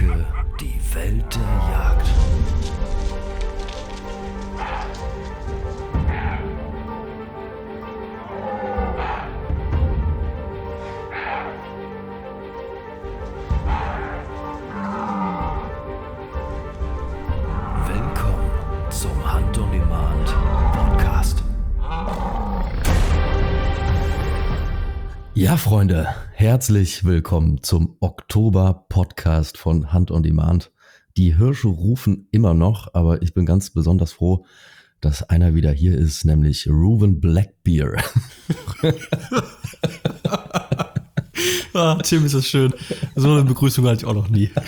Entdecke die Welt der Jagd. Willkommen zum Hunt on Demand Podcast. Ja, Freunde, herzlich willkommen zum Oktober-Podcast von Hunt on Demand. Die Hirsche rufen immer noch, aber ich bin ganz besonders froh, dass einer wieder hier ist, nämlich Reuven Blackbeard. Tim, ist das schön. So eine Begrüßung hatte ich auch noch nie.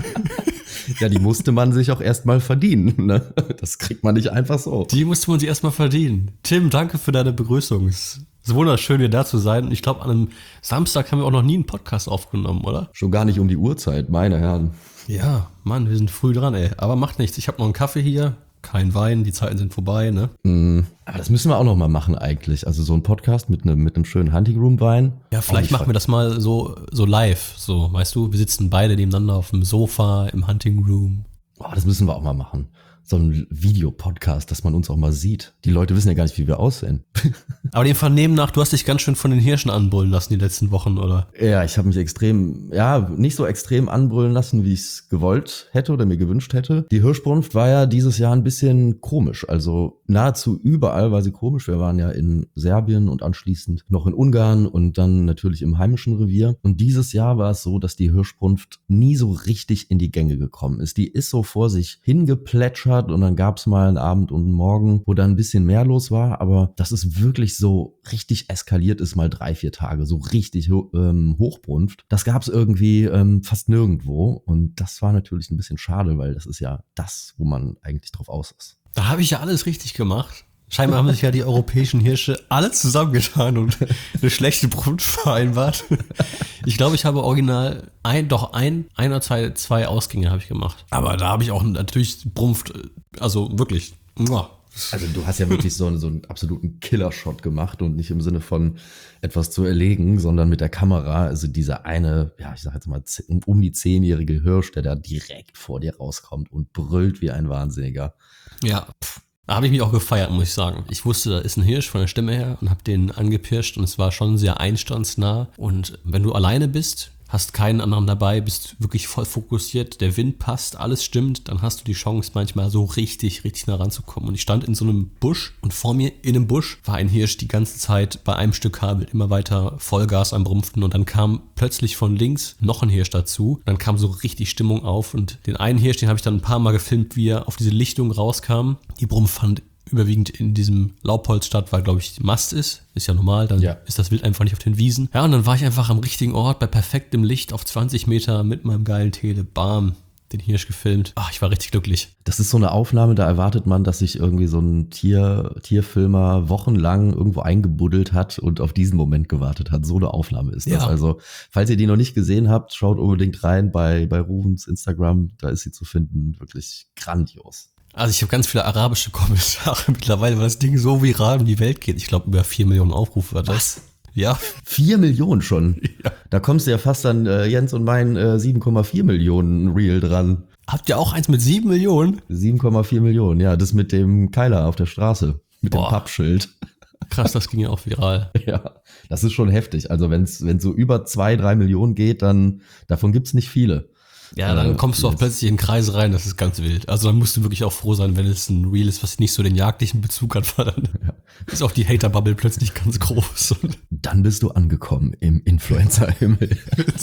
Ja, die musste man sich auch erstmal verdienen, ne? Das kriegt man nicht einfach so. Die musste man sich erstmal verdienen. Tim, danke für deine Begrüßung. Es ist wunderschön, wieder da zu sein. Und ich glaube, an einem Samstag haben wir auch noch nie einen Podcast aufgenommen, oder? Schon gar nicht um die Uhrzeit, meine Herren. Ja, Mann, wir sind früh dran, ey. Aber macht nichts. Ich habe noch einen Kaffee hier. Kein Wein, die Zeiten sind vorbei, ne? Aber das müssen wir auch noch mal machen eigentlich. Also so ein Podcast mit einem schönen Hunting Room Wein. Ja, vielleicht machen wir das mal so live. So, weißt du, wir sitzen beide nebeneinander auf dem Sofa im Hunting Room. Oh, das müssen wir auch mal machen. So ein Videopodcast, dass man uns auch mal sieht. Die Leute wissen ja gar nicht, wie wir aussehen. Aber dem Vernehmen nach, du hast dich ganz schön von den Hirschen anbrüllen lassen die letzten Wochen, oder? Ja, ich habe mich nicht so extrem anbrüllen lassen, wie ich es gewollt hätte oder mir gewünscht hätte. Die Hirschbrunft war ja dieses Jahr ein bisschen komisch. Also nahezu überall war sie komisch. Wir waren ja in Serbien und anschließend noch in Ungarn und dann natürlich im heimischen Revier. Und dieses Jahr war es so, dass die Hirschbrunft nie so richtig in die Gänge gekommen ist. Die ist so vor sich hingeplätschert und dann gab es mal einen Abend und einen Morgen, wo da ein bisschen mehr los war. Aber dass es wirklich so richtig eskaliert ist, mal 3-4 Tage, so richtig Hochbrunft, das gab es irgendwie fast nirgendwo. Und das war natürlich ein bisschen schade, weil das ist ja das, wo man eigentlich drauf aus ist. Da habe ich ja alles richtig gemacht. Scheinbar haben sich ja die europäischen Hirsche alle zusammengetan und eine schlechte Brunft vereinbart. Ich glaube, ich habe original ein oder zwei Ausgänge habe ich gemacht. Aber da habe ich auch natürlich Brunft, also wirklich. Also du hast ja wirklich so einen absoluten Killershot gemacht und nicht im Sinne von etwas zu erlegen, sondern mit der Kamera, also dieser eine, ja, ich sag jetzt mal um die 10-jährige Hirsch, der da direkt vor dir rauskommt und brüllt wie ein Wahnsinniger. Ja, da habe ich mich auch gefeiert, muss ich sagen. Ich wusste, da ist ein Hirsch von der Stimme her und habe den angepirscht und es war schon sehr einstandsnah. Und wenn du alleine bist, hast keinen anderen dabei, bist wirklich voll fokussiert, der Wind passt, alles stimmt, dann hast du die Chance manchmal so richtig nah ranzukommen. Und ich stand in so einem Busch und vor mir in einem Busch war ein Hirsch die ganze Zeit bei einem Stück Kabel immer weiter Vollgas am Brumpfen und dann kam plötzlich von links noch ein Hirsch dazu. Dann kam so richtig Stimmung auf und den einen Hirsch, den habe ich dann ein paar Mal gefilmt, wie er auf diese Lichtung rauskam. Die Brumpf fand überwiegend in diesem Laubholz statt, weil, glaube ich, Mast ist ja normal, dann ist das Wild einfach nicht auf den Wiesen. Ja, und dann war ich einfach am richtigen Ort, bei perfektem Licht auf 20 Meter mit meinem geilen Tele, bam, den Hirsch gefilmt. Ach, ich war richtig glücklich. Das ist so eine Aufnahme, da erwartet man, dass sich irgendwie so ein Tierfilmer wochenlang irgendwo eingebuddelt hat und auf diesen Moment gewartet hat. So eine Aufnahme ist das. Ja. Also, falls ihr die noch nicht gesehen habt, schaut unbedingt rein bei Reuvens Instagram, da ist sie zu finden. Wirklich grandios. Also ich habe ganz viele arabische Kommentare mittlerweile, weil das Ding so viral um die Welt geht. Ich glaube, über 4 Millionen Aufrufe war das. Was? Ja. 4 Millionen schon? Ja. Da kommst du ja fast an Jens und mein 7,4 Millionen Reel dran. Habt ihr auch eins mit 7 Millionen? 7,4 Millionen, ja, das mit dem Keiler auf der Straße, mit dem Pappschild. Krass, das ging ja auch viral. Ja, das ist schon heftig. Also wenn es so über 2-3 Millionen geht, dann davon gibt's nicht viele. Ja, dann kommst du auch plötzlich in Kreise rein, das ist ganz wild. Also dann musst du wirklich auch froh sein, wenn es ein Reel ist, was nicht so den jagdlichen Bezug hat, weil dann ist auch die Hater-Bubble plötzlich ganz groß. Dann bist du angekommen im Influencer-Himmel.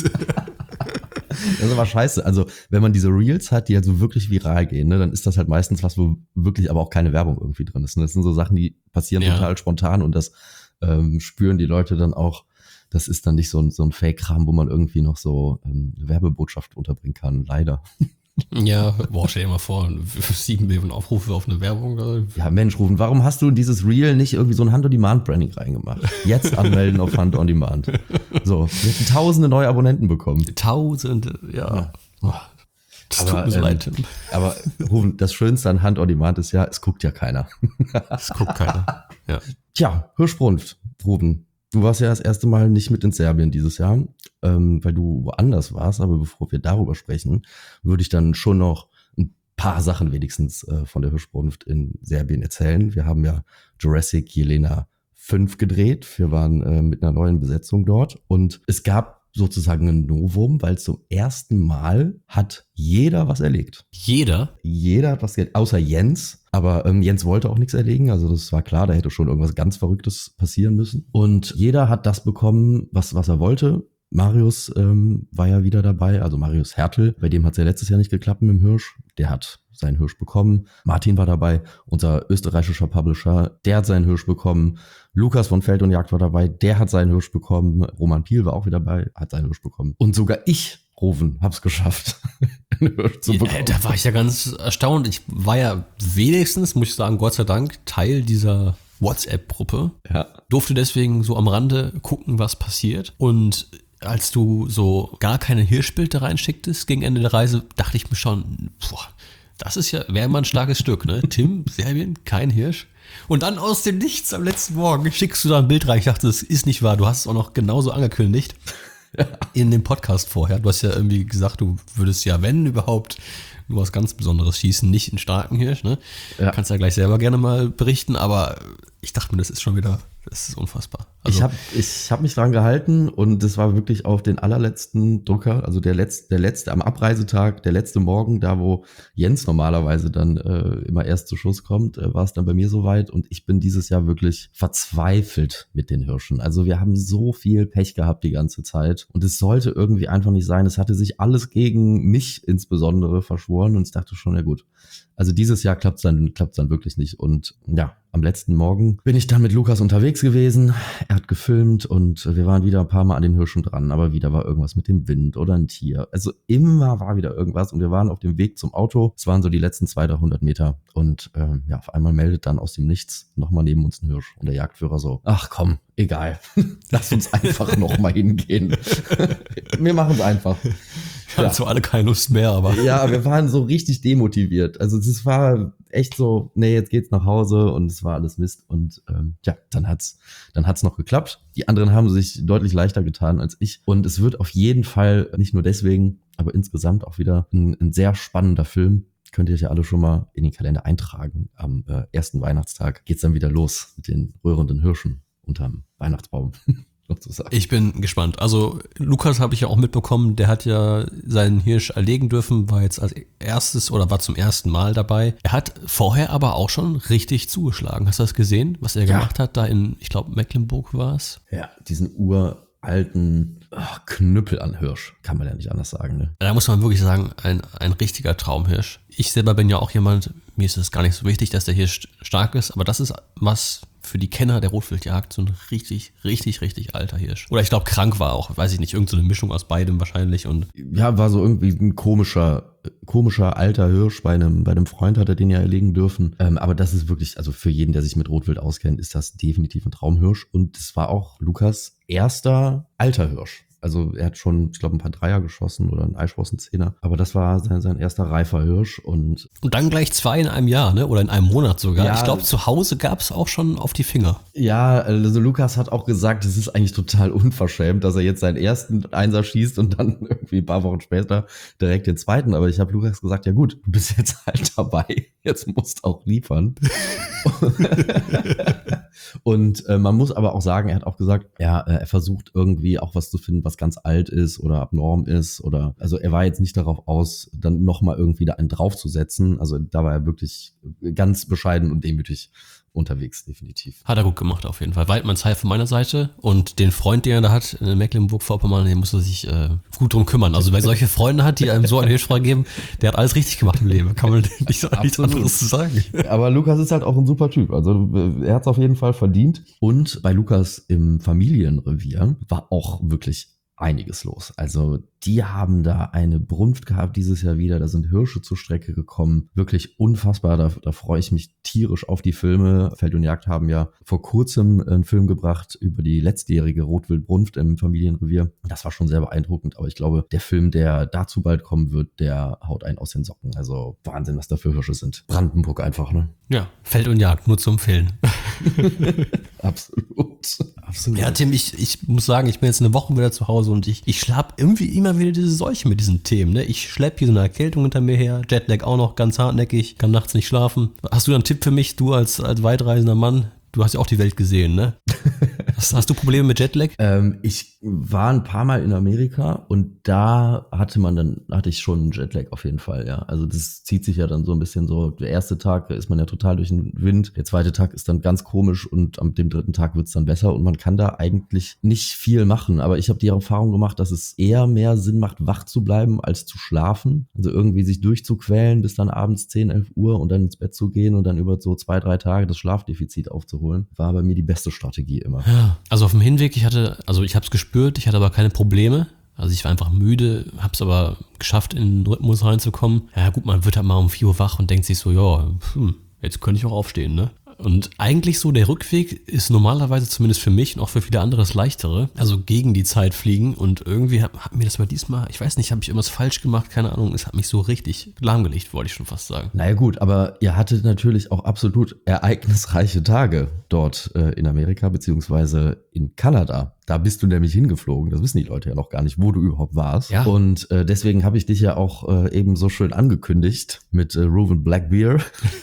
Das ist aber scheiße. Also wenn man diese Reels hat, die halt so wirklich viral gehen, ne, dann ist das halt meistens was, wo wirklich aber auch keine Werbung irgendwie drin ist. Ne? Das sind so Sachen, die passieren total spontan und das spüren die Leute dann auch. Das ist dann nicht so ein Fake-Kram, wo man irgendwie noch so eine Werbebotschaft unterbringen kann, leider. Ja, stell dir mal vor, 7 Millionen Aufrufe auf eine Werbung. Ja, Mensch, Rufen, warum hast du in dieses Reel nicht irgendwie so ein Hunt-on-Demand-Branding reingemacht? Jetzt anmelden auf Hunt-on-Demand. So, wir hätten tausende neue Abonnenten bekommen. Tausende, ja. Das tut mir so leid, Tim. Aber Rufen, das Schönste an Hunt-on-Demand ist ja, es guckt ja keiner. Es guckt keiner, ja. Tja, Hirschbrunft, Rufen. Du warst ja das erste Mal nicht mit in Serbien dieses Jahr, weil du woanders warst. Aber bevor wir darüber sprechen, würde ich dann schon noch ein paar Sachen wenigstens von der Hirschbrunft in Serbien erzählen. Wir haben ja Jurassic Jelena 5 gedreht. Wir waren mit einer neuen Besetzung dort und es gab sozusagen ein Novum, weil zum ersten Mal hat jeder was erlegt. Jeder? Jeder hat was erlegt, außer Jens. Aber Jens wollte auch nichts erlegen, also das war klar, da hätte schon irgendwas ganz Verrücktes passieren müssen. Und jeder hat das bekommen, was er wollte. Marius war ja wieder dabei, also Marius Hertel, bei dem hat es ja letztes Jahr nicht geklappt mit dem Hirsch. Der hat seinen Hirsch bekommen. Martin war dabei, unser österreichischer Publisher, der hat seinen Hirsch bekommen. Lukas von Feld und Jagd war dabei, der hat seinen Hirsch bekommen. Roman Piel war auch wieder dabei, hat seinen Hirsch bekommen. Und sogar ich, Roven, hab's geschafft, einen Hirsch zu bekommen. Da war ich ja ganz erstaunt. Ich war ja wenigstens, muss ich sagen, Gott sei Dank, Teil dieser WhatsApp-Gruppe. Ja. Durfte deswegen so am Rande gucken, was passiert. Und als du so gar keine Hirschbilder reinschicktest gegen Ende der Reise, dachte ich mir schon, das ist ja, wäre mal ein starkes Stück, ne? Tim, Serbien, kein Hirsch. Und dann aus dem Nichts am letzten Morgen schickst du da ein Bild rein. Ich dachte, das ist nicht wahr. Du hast es auch noch genauso angekündigt in dem Podcast vorher. Du hast ja irgendwie gesagt, du würdest ja, wenn überhaupt, nur was ganz Besonderes schießen, nicht einen starken Hirsch, ne? Ja. Kannst ja gleich selber gerne mal berichten, aber ich dachte mir, das ist schon wieder, das ist unfassbar. Also, ich hab mich dran gehalten und das war wirklich auf den allerletzten Drucker, also der letzte am Abreisetag, der letzte Morgen, da wo Jens normalerweise dann immer erst zu Schuss kommt, war es dann bei mir soweit und ich bin dieses Jahr wirklich verzweifelt mit den Hirschen. Also wir haben so viel Pech gehabt die ganze Zeit und es sollte irgendwie einfach nicht sein. Es hatte sich alles gegen mich insbesondere verschworen und ich dachte schon, ja gut, also dieses Jahr klappt's dann wirklich nicht und ja, am letzten Morgen bin ich dann mit Lukas unterwegs gewesen. Er hat gefilmt und wir waren wieder ein paar Mal an den Hirschen dran, aber wieder war irgendwas mit dem Wind oder ein Tier. Also immer war wieder irgendwas und wir waren auf dem Weg zum Auto. Es waren so die letzten 200-300 Meter und ja, auf einmal meldet dann aus dem Nichts nochmal neben uns ein Hirsch und der Jagdführer so, ach komm, egal, lass uns einfach nochmal hingehen. Wir machen es einfach. Wir hatten zwar alle keine Lust mehr, aber... Ja, wir waren so richtig demotiviert. Also es war echt so, nee, jetzt geht's nach Hause und es war alles Mist. Und ja, dann hat's noch geklappt. Die anderen haben sich deutlich leichter getan als ich. Und es wird auf jeden Fall, nicht nur deswegen, aber insgesamt auch wieder ein sehr spannender Film. Könnt ihr euch ja alle schon mal in den Kalender eintragen. Am ersten Weihnachtstag geht's dann wieder los mit den rührenden Hirschen unterm Weihnachtsbaum. Ich bin gespannt. Also Lukas habe ich ja auch mitbekommen, der hat ja seinen Hirsch erlegen dürfen, war jetzt als erstes oder war zum ersten Mal dabei. Er hat vorher aber auch schon richtig zugeschlagen. Hast du das gesehen, was er gemacht hat da in, ich glaube, Mecklenburg war es? Ja, diesen uralten Knüppel an Hirsch, kann man ja nicht anders sagen. Ne? Da muss man wirklich sagen, ein richtiger Traumhirsch. Ich selber bin ja auch jemand, mir ist es gar nicht so wichtig, dass der Hirsch stark ist, aber das ist was für die Kenner der Rotwildjagd, so ein richtig, richtig, richtig alter Hirsch. Oder ich glaube, krank war auch, weiß ich nicht, irgend so eine Mischung aus beidem wahrscheinlich. Und ja, war so irgendwie ein komischer alter Hirsch. Bei einem Freund hat er den ja erlegen dürfen. Aber das ist wirklich, also für jeden, der sich mit Rotwild auskennt, ist das definitiv ein Traumhirsch. Und das war auch Lukas erster alter Hirsch. Also er hat schon, ich glaube, ein paar Dreier geschossen oder einen Eichhorstenzehner. Aber das war sein erster reifer Hirsch. Und dann gleich 2 in einem Jahr, ne? Oder in einem Monat sogar. Ja, ich glaube, zu Hause gab es auch schon auf die Finger. Ja, also Lukas hat auch gesagt, es ist eigentlich total unverschämt, dass er jetzt seinen ersten Einser schießt und dann irgendwie ein paar Wochen später direkt den zweiten. Aber ich habe Lukas gesagt, ja gut, du bist jetzt halt dabei. Jetzt musst auch liefern. Und man muss aber auch sagen, er hat auch gesagt, ja, er versucht irgendwie auch was zu finden, was ganz alt ist oder abnorm ist oder, also er war jetzt nicht darauf aus, dann nochmal irgendwie da einen draufzusetzen. Also da war er wirklich ganz bescheiden und demütig unterwegs, definitiv. Hat er gut gemacht auf jeden Fall. Weidmanns Heil von meiner Seite und den Freund, den er da hat in Mecklenburg-Vorpommern, den muss er sich gut drum kümmern. Also wer solche Freunde hat, die einem so einen Hirsch freigeben, der hat alles richtig gemacht im Leben. Kann man nicht so nichts anderes zu sagen. Aber Lukas ist halt auch ein super Typ. Also er hat es auf jeden Fall verdient. Und bei Lukas im Familienrevier war auch wirklich einiges los. Also die haben da eine Brunft gehabt dieses Jahr wieder. Da sind Hirsche zur Strecke gekommen. Wirklich unfassbar. Da freue ich mich tierisch auf die Filme. Feld und Jagd haben ja vor kurzem einen Film gebracht über die letztjährige Rotwildbrunft im Familienrevier. Das war schon sehr beeindruckend. Aber ich glaube, der Film, der dazu bald kommen wird, der haut einen aus den Socken. Also Wahnsinn, was da für Hirsche sind. Brandenburg einfach, ne? Ja, Feld und Jagd, nur zu empfehlen. Absolut. Ja, Tim, ich muss sagen, ich bin jetzt eine Woche wieder zu Hause und ich schlapp irgendwie immer wieder diese Seuche mit diesen Themen. Ne? Ich schlepp hier so eine Erkältung hinter mir her, Jetlag auch noch ganz hartnäckig, kann nachts nicht schlafen. Hast du da einen Tipp für mich, du als weitreisender Mann? Du hast ja auch die Welt gesehen, ne? Hast du Probleme mit Jetlag? Ich war ein paar Mal in Amerika und da hatte ich schon einen Jetlag auf jeden Fall, ja. Also das zieht sich ja dann so ein bisschen so. Der erste Tag ist man ja total durch den Wind, der zweite Tag ist dann ganz komisch und am dem dritten Tag wird's dann besser und man kann da eigentlich nicht viel machen. Aber ich habe die Erfahrung gemacht, dass es eher mehr Sinn macht, wach zu bleiben, als zu schlafen. Also irgendwie sich durchzuquälen bis dann abends 10, 11 Uhr und dann ins Bett zu gehen und dann über so 2, 3 Tage das Schlafdefizit aufzuholen, war bei mir die beste Strategie immer. Ja, also auf dem Hinweg, ich habe es gespürt, ich hatte aber keine Probleme. Also ich war einfach müde, habe es aber geschafft, in den Rhythmus reinzukommen. Ja gut, man wird halt mal um 4 Uhr wach und denkt sich so, ja, jetzt könnte ich auch aufstehen, ne? Und eigentlich so der Rückweg ist normalerweise zumindest für mich und auch für viele andere das Leichtere. Also gegen die Zeit fliegen und irgendwie hat mir das mal diesmal, ich weiß nicht, habe ich irgendwas falsch gemacht, keine Ahnung, es hat mich so richtig lahmgelegt, wollte ich schon fast sagen. Naja gut, aber ihr hattet natürlich auch absolut ereignisreiche Tage dort in Amerika beziehungsweise in Kanada. Da bist du nämlich hingeflogen, das wissen die Leute ja noch gar nicht, wo du überhaupt warst. Ja. Und deswegen habe ich dich ja auch eben so schön angekündigt mit Reuven Blackbeard.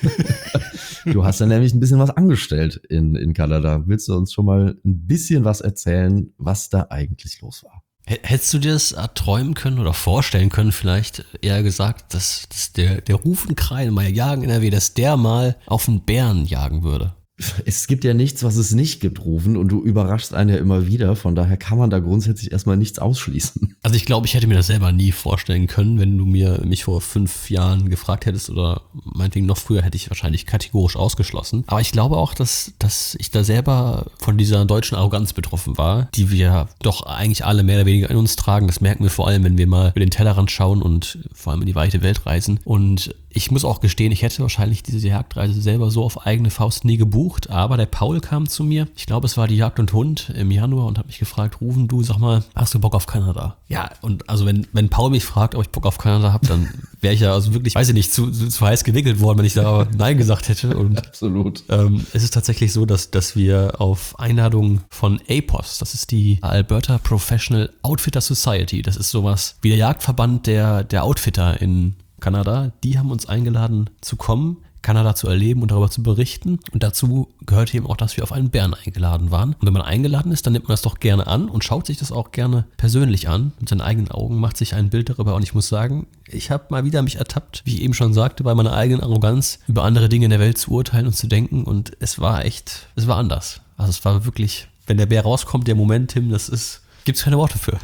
Du hast ja nämlich ein bisschen was angestellt in Kanada. Willst du uns schon mal ein bisschen was erzählen, was da eigentlich los war? Hättest du dir das erträumen können oder vorstellen können vielleicht, eher gesagt, dass der Rufen Kreinmeier jagen NRW, dass der mal auf einen Bären jagen würde? Es gibt ja nichts, was es nicht gibt, Rufen, und du überraschst einen ja immer wieder. Von daher kann man da grundsätzlich erstmal nichts ausschließen. Also ich glaube, ich hätte mir das selber nie vorstellen können, wenn du mich vor 5 Jahren gefragt hättest oder meinetwegen noch früher, hätte ich wahrscheinlich kategorisch ausgeschlossen. Aber ich glaube auch, dass ich da selber von dieser deutschen Arroganz betroffen war, die wir doch eigentlich alle mehr oder weniger in uns tragen. Das merken wir vor allem, wenn wir mal über den Tellerrand schauen und vor allem in die weite Welt reisen. Und ich muss auch gestehen, ich hätte wahrscheinlich diese Jagdreise selber so auf eigene Faust nie gebucht, aber der Paul kam zu mir, ich glaube es war die Jagd und Hund im Januar und hat mich gefragt, Rufen, du sag mal, hast du Bock auf Kanada? Ja, und also wenn Paul mich fragt, ob ich Bock auf Kanada habe, dann wäre ich ja also wirklich, weiß ich nicht, zu heiß gewickelt worden, wenn ich da Nein gesagt hätte. Und absolut. Es ist tatsächlich so, dass wir auf Einladung von APOS, das ist die Alberta Professional Outfitter Society, das ist sowas wie der Jagdverband der Outfitter in Kanada, die haben uns eingeladen zu kommen, Kanada zu erleben und darüber zu berichten. Und dazu gehört eben auch, dass wir auf einen Bären eingeladen waren. Und wenn man eingeladen ist, dann nimmt man das doch gerne an und schaut sich das auch gerne persönlich an. Mit seinen eigenen Augen macht sich ein Bild darüber. Und ich muss sagen, ich habe mal wieder mich ertappt, wie ich eben schon sagte, bei meiner eigenen Arroganz über andere Dinge in der Welt zu urteilen und zu denken. Und es war anders. Also es war wirklich, wenn der Bär rauskommt, der Moment, Tim, gibt's keine Worte für.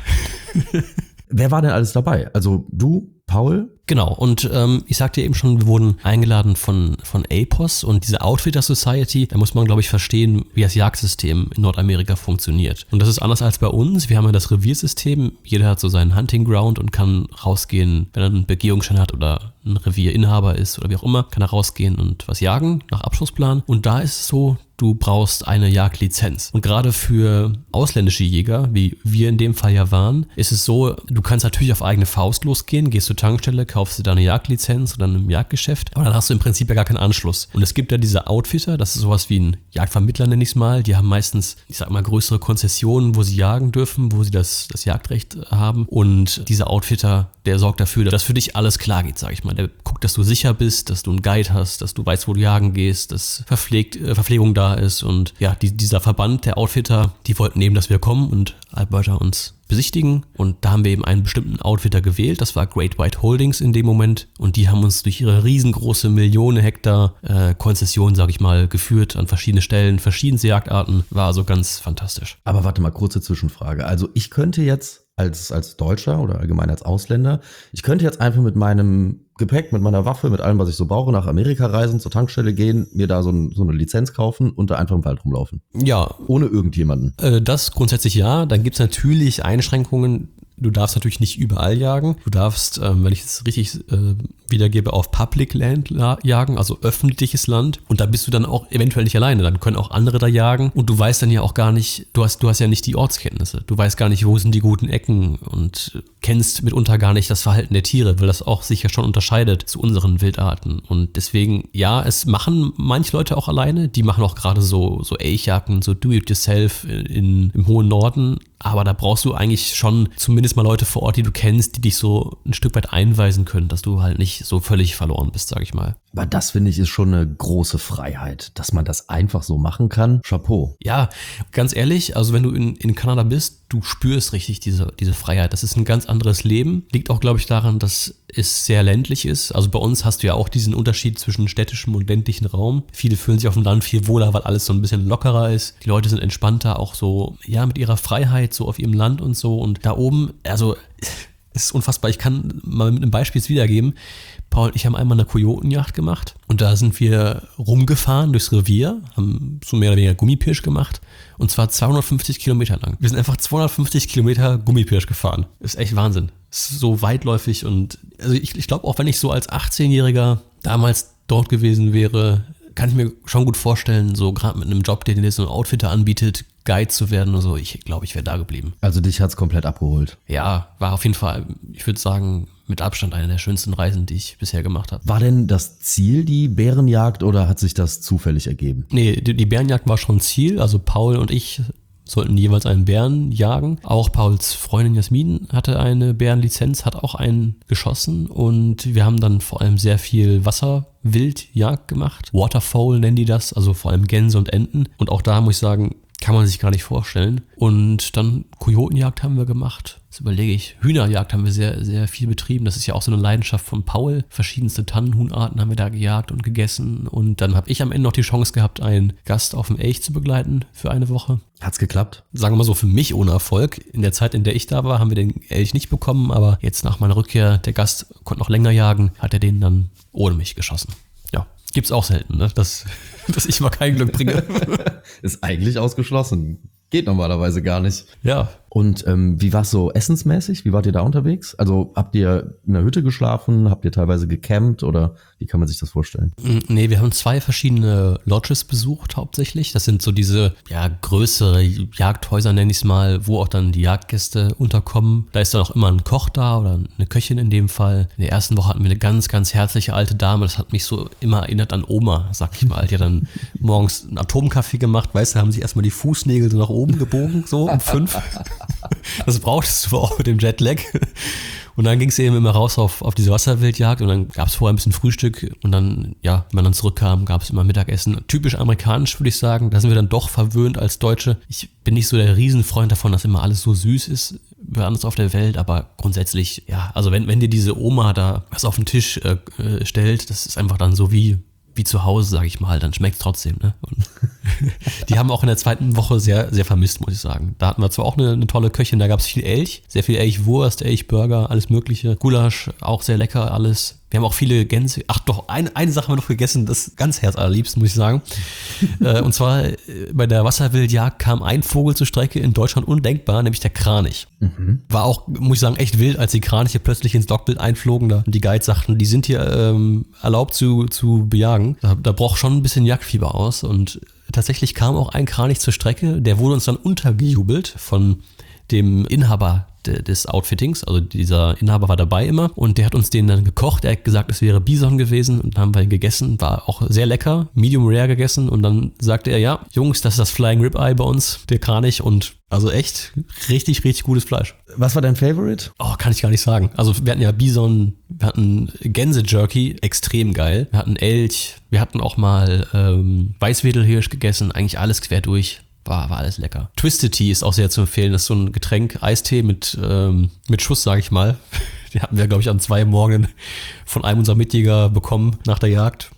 Wer war denn alles dabei? Also du, Paul? Genau, und ich sagte eben schon, wir wurden eingeladen von APOS und diese Outfitter Society, da muss man, glaube ich, verstehen, wie das Jagdsystem in Nordamerika funktioniert. Und das ist anders als bei uns. Wir haben ja das Reviersystem, jeder hat so seinen Hunting Ground und kann rausgehen, wenn er einen Begehungsschein hat oder ein Revierinhaber ist oder wie auch immer, kann er rausgehen und was jagen nach Abschlussplan. Und da ist es so, du brauchst eine Jagdlizenz. Und gerade für ausländische Jäger, wie wir in dem Fall ja waren, ist es so, du kannst natürlich auf eigene Faust losgehen, gehst zur Tankstelle, kaufst dir da eine Jagdlizenz oder ein Jagdgeschäft, aber dann hast du im Prinzip ja gar keinen Anschluss. Und es gibt ja diese Outfitter, das ist sowas wie ein Jagdvermittler, nenne ich es mal, die haben meistens, ich sag mal, größere Konzessionen, wo sie jagen dürfen, wo sie das Jagdrecht haben. Und dieser Outfitter, der sorgt dafür, dass für dich alles klar geht, sag ich mal. Der guckt, dass du sicher bist, dass du einen Guide hast, dass du weißt, wo du jagen gehst, dass Verpflegung da ist. Und ja, dieser Verband der Outfitter, die wollten eben, dass wir kommen und Alberta uns besichtigen. Und da haben wir eben einen bestimmten Outfitter gewählt. Das war Great White Holdings in dem Moment. Und die haben uns durch ihre riesengroße Millionen Hektar Konzession, sag ich mal, geführt an verschiedene Stellen, verschiedenste Jagdarten. War also ganz fantastisch. Aber warte mal, kurze Zwischenfrage. Also ich könnte jetzt als Deutscher oder allgemein als Ausländer, ich könnte jetzt einfach mit meinem Gepäck, mit meiner Waffe, mit allem, was ich so brauche, nach Amerika reisen, zur Tankstelle gehen, mir da so eine Lizenz kaufen und da einfach im Wald rumlaufen. Ja. Ohne irgendjemanden. Das grundsätzlich ja. Dann gibt's natürlich Einschränkungen. Du darfst natürlich nicht überall jagen. Du darfst, wenn ich es richtig wiedergebe, auf Public Land jagen, also öffentliches Land. Und da bist du dann auch eventuell nicht alleine. Dann können auch andere da jagen. Und du weißt dann ja auch gar nicht, du hast ja nicht die Ortskenntnisse. Du weißt gar nicht, wo sind die guten Ecken und kennst mitunter gar nicht das Verhalten der Tiere, weil das auch sich ja schon unterscheidet zu unseren Wildarten. Und deswegen, ja, es machen manche Leute auch alleine. Die machen auch gerade so Elchjagden, so Do-it-yourself im hohen Norden. Aber da brauchst du eigentlich schon zumindest mal Leute vor Ort, die du kennst, die dich so ein Stück weit einweisen können, dass du halt nicht so völlig verloren bist, sag ich mal. Aber das, finde ich, ist schon eine große Freiheit, dass man das einfach so machen kann. Chapeau. Ja, ganz ehrlich, also wenn du in Kanada bist, du spürst richtig diese Freiheit. Das ist ein ganz anderes Leben. Liegt auch, glaube ich, daran, dass es sehr ländlich ist. Also bei uns hast du ja auch diesen Unterschied zwischen städtischem und ländlichen Raum. Viele fühlen sich auf dem Land viel wohler, weil alles so ein bisschen lockerer ist. Die Leute sind entspannter, auch so, ja, mit ihrer Freiheit, so auf ihrem Land und so. Und da oben, also, es ist unfassbar. Ich kann mal mit einem Beispiel wiedergeben. Paul und ich haben einmal eine Kojotenjagd gemacht und da sind wir rumgefahren durchs Revier, haben so mehr oder weniger Gummipirsch gemacht und zwar 250 Kilometer lang. Wir sind einfach 250 Kilometer Gummipirsch gefahren. Das ist echt Wahnsinn. Das ist so weitläufig und also ich glaube auch, wenn ich so als 18-Jähriger damals dort gewesen wäre, kann ich mir schon gut vorstellen, so gerade mit einem Job, den dir so ein Outfitter anbietet, Guide zu werden oder so. Ich glaube, ich wäre da geblieben. Also dich hat's komplett abgeholt. Ja, war auf jeden Fall, ich würde sagen, mit Abstand eine der schönsten Reisen, die ich bisher gemacht habe. War denn das Ziel die Bärenjagd oder hat sich das zufällig ergeben? Nee, die Bärenjagd war schon Ziel. Also Paul und ich sollten jeweils einen Bären jagen. Auch Pauls Freundin Jasmin hatte eine Bärenlizenz, hat auch einen geschossen und wir haben dann vor allem sehr viel Wasserwildjagd gemacht. Waterfowl nennen die das, also vor allem Gänse und Enten. Und auch da muss ich sagen, kann man sich gar nicht vorstellen. Und dann Kojotenjagd haben wir gemacht. Jetzt überlege ich. Hühnerjagd haben wir sehr, sehr viel betrieben. Das ist ja auch so eine Leidenschaft von Paul. Verschiedenste Tannenhuhnarten haben wir da gejagt und gegessen. Und dann habe ich am Ende noch die Chance gehabt, einen Gast auf dem Elch zu begleiten für eine Woche. Hat's geklappt? Sagen wir mal so, für mich ohne Erfolg. In der Zeit, in der ich da war, haben wir den Elch nicht bekommen. Aber jetzt nach meiner Rückkehr, der Gast konnte noch länger jagen, hat er den dann ohne mich geschossen. Ja, gibt's auch selten, ne? Dass ich mal kein Glück bringe. Ist eigentlich ausgeschlossen. Geht normalerweise gar nicht. Ja. Und wie war es so essensmäßig? Wie wart ihr da unterwegs? Also habt ihr in der Hütte geschlafen? Habt ihr teilweise gecampt? Oder wie kann man sich das vorstellen? Nee, wir haben 2 verschiedene Lodges besucht hauptsächlich. Das sind so diese größere Jagdhäuser, nenne ich es mal, wo auch dann die Jagdgäste unterkommen. Da ist dann auch immer ein Koch da oder eine Köchin in dem Fall. In der ersten Woche hatten wir eine ganz, ganz herzliche alte Dame. Das hat mich so immer erinnert an Oma, sag ich mal. Die hat dann morgens einen Atomkaffee gemacht. Weißt du, haben sich erstmal die Fußnägel so nach oben gebogen, so um 5. Das brauchtest du auch mit dem Jetlag. Und dann ging es eben immer raus auf diese Wasserwildjagd und dann gab es vorher ein bisschen Frühstück und dann, ja, wenn man dann zurückkam, gab es immer Mittagessen. Typisch amerikanisch, würde ich sagen. Da sind wir dann doch verwöhnt als Deutsche. Ich bin nicht so der Riesenfreund davon, dass immer alles so süß ist, woanders auf der Welt, aber grundsätzlich, ja, also wenn dir diese Oma da was auf den Tisch stellt, das ist einfach dann so wie zu Hause, sage ich mal, dann schmeckt es trotzdem. Ne? Und die haben auch in der zweiten Woche sehr, sehr vermisst, muss ich sagen. Da hatten wir zwar auch eine tolle Köchin, da gab es viel Elch, sehr viel Elchwurst, Elchburger, alles mögliche. Gulasch, auch sehr lecker alles. Wir haben auch viele Gänse. Ach doch, eine Sache haben wir noch gegessen, das ist ganz herzallerliebst, muss ich sagen. Und zwar bei der Wasserwildjagd kam ein Vogel zur Strecke, in Deutschland undenkbar, nämlich der Kranich. Mhm. War auch, muss ich sagen, echt wild, als die Kraniche plötzlich ins Logbild einflogen. Da die Guides sagten, die sind hier erlaubt zu bejagen. Da braucht schon ein bisschen Jagdfieber aus. Und tatsächlich kam auch ein Kranich zur Strecke, der wurde uns dann untergejubelt von dem Inhaber des Outfittings, also dieser Inhaber war dabei immer und der hat uns den dann gekocht, er hat gesagt, es wäre Bison gewesen und dann haben wir ihn gegessen, war auch sehr lecker, medium rare gegessen und dann sagte er, ja, Jungs, das ist das Flying Ribeye bei uns, der Kranich und also echt richtig, richtig gutes Fleisch. Was war dein Favorite? Oh, kann ich gar nicht sagen. Also wir hatten ja Bison, wir hatten Gänse-Jerky, extrem geil, wir hatten Elch, wir hatten auch mal Weißwedelhirsch gegessen, eigentlich alles quer durch. War alles lecker. Twisted Tea ist auch sehr zu empfehlen. Das ist so ein Getränk, Eistee mit Schuss, sage ich mal. Den hatten wir, glaube ich, an 2 Morgen von einem unserer Mitjäger bekommen nach der Jagd.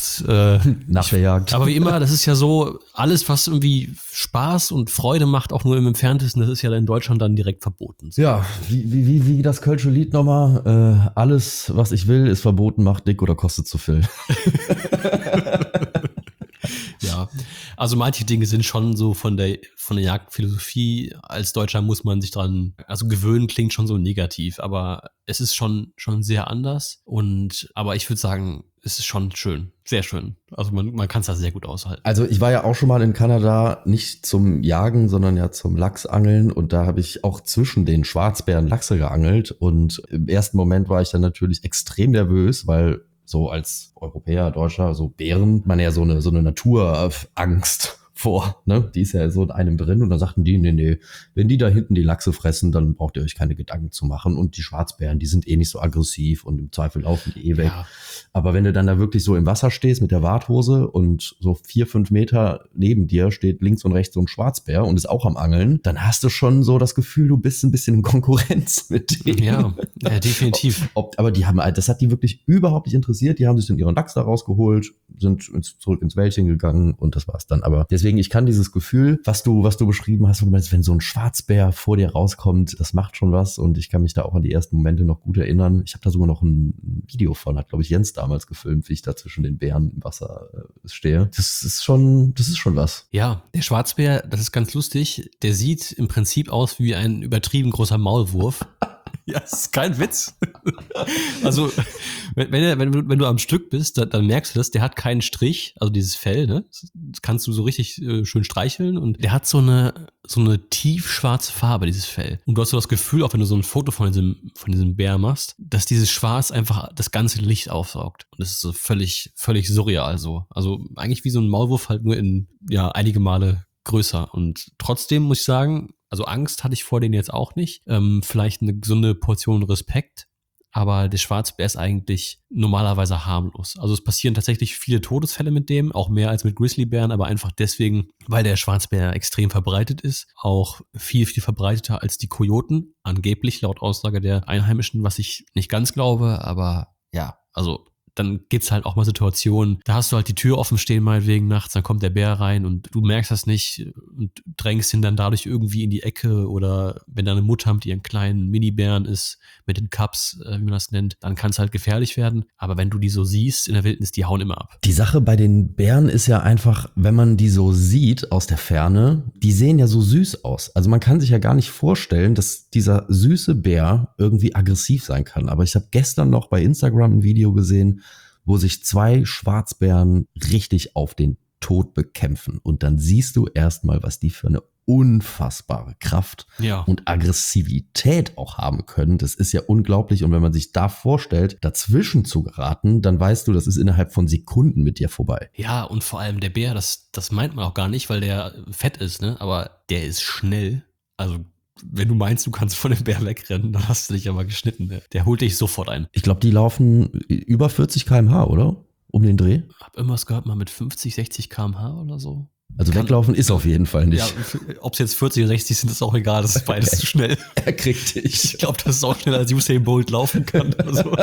Nach der Jagd. Aber wie immer, das ist ja so, alles, was irgendwie Spaß und Freude macht, auch nur im Entferntesten, das ist ja in Deutschland dann direkt verboten. Ja, wie das Kölsche Lied nochmal, alles, was ich will, ist verboten, macht dick oder kostet zu viel. Ja, also manche Dinge sind schon so von der Jagdphilosophie, als Deutscher muss man sich dran, also gewöhnen klingt schon so negativ, aber es ist schon sehr anders aber ich würde sagen, es ist schon schön, sehr schön. Also man kann es da sehr gut aushalten. Also ich war ja auch schon mal in Kanada, nicht zum Jagen, sondern ja zum Lachsangeln und da habe ich auch zwischen den Schwarzbären Lachse geangelt und im ersten Moment war ich dann natürlich extrem nervös, weil so als Europäer, Deutscher, so Bären, man ja so eine Naturangst vor, ne? Die ist ja so in einem drin und dann sagten die, nee, wenn die da hinten die Lachse fressen, dann braucht ihr euch keine Gedanken zu machen und die Schwarzbären, die sind eh nicht so aggressiv und im Zweifel laufen die eh weg. Ja. Aber wenn du dann da wirklich so im Wasser stehst mit der Warthose und so 4-5 Meter neben dir steht links und rechts so ein Schwarzbär und ist auch am Angeln, dann hast du schon so das Gefühl, du bist ein bisschen in Konkurrenz mit denen. Ja, definitiv. Aber das hat die wirklich überhaupt nicht interessiert. Die haben sich dann ihren Lachs da rausgeholt, sind zurück ins Wäldchen gegangen und das war's dann. Aber deswegen, ich kann dieses Gefühl, was du beschrieben hast, wo du meinst, wenn so ein Schwarzbär vor dir rauskommt, das macht schon was und ich kann mich da auch an die ersten Momente noch gut erinnern. Ich habe da sogar noch ein Video von, hat glaube ich Jens damals gefilmt, wie ich da zwischen den Bären im Wasser stehe. Das ist schon was. Ja, der Schwarzbär, das ist ganz lustig, der sieht im Prinzip aus wie ein übertrieben großer Maulwurf. Ja, das ist kein Witz. Also, wenn du am Stück bist, dann merkst du das, der hat keinen Strich, also dieses Fell, ne? Das kannst du so richtig schön streicheln und der hat so eine tiefschwarze Farbe, dieses Fell. Und du hast so das Gefühl, auch wenn du so ein Foto von diesem Bär machst, dass dieses Schwarz einfach das ganze Licht aufsaugt. Und das ist so völlig surreal so. Also eigentlich wie so ein Maulwurf, halt nur einige Male größer. Und trotzdem muss ich sagen, also Angst hatte ich vor denen jetzt auch nicht. Vielleicht eine gesunde Portion Respekt. Aber der Schwarzbär ist eigentlich normalerweise harmlos. Also es passieren tatsächlich viele Todesfälle mit dem, auch mehr als mit Grizzlybären, aber einfach deswegen, weil der Schwarzbär extrem verbreitet ist. Auch viel verbreiteter als die Kojoten, angeblich laut Aussage der Einheimischen, was ich nicht ganz glaube, aber ja, also dann gibt's halt auch mal Situationen, da hast du halt die Tür offen stehen, meinetwegen nachts, dann kommt der Bär rein und du merkst das nicht und drängst ihn dann dadurch irgendwie in die Ecke oder wenn da eine Mutter mit ihren kleinen Minibären ist, mit den Cubs, wie man das nennt, dann kann es halt gefährlich werden. Aber wenn du die so siehst in der Wildnis, die hauen immer ab. Die Sache bei den Bären ist ja einfach, wenn man die so sieht aus der Ferne, die sehen ja so süß aus. Also man kann sich ja gar nicht vorstellen, dass dieser süße Bär irgendwie aggressiv sein kann. Aber ich habe gestern noch bei Instagram ein Video gesehen, wo sich 2 Schwarzbären richtig auf den Tod bekämpfen. Und dann siehst du erstmal, was die für eine unfassbare Kraft und Aggressivität auch haben können. Das ist ja unglaublich. Und wenn man sich da vorstellt, dazwischen zu geraten, dann weißt du, das ist innerhalb von Sekunden mit dir vorbei. Ja, und vor allem der Bär, das meint man auch gar nicht, weil der fett ist, ne? Aber der ist schnell. Also wenn du meinst, du kannst von dem Bär wegrennen, dann hast du dich aber geschnitten. Ne? Der holt dich sofort ein. Ich glaube, die laufen über 40 km/h, oder? Um den Dreh. Hab irgendwas gehört, mal mit 50, 60 km/h oder so. Also weglaufen ist auf jeden Fall nicht. Ja, ob es jetzt 40 oder 60 sind, ist auch egal. Das ist beides zu schnell. Er kriegt dich. Ich glaube, das ist auch schneller als Usain Bolt laufen kann. Oder so.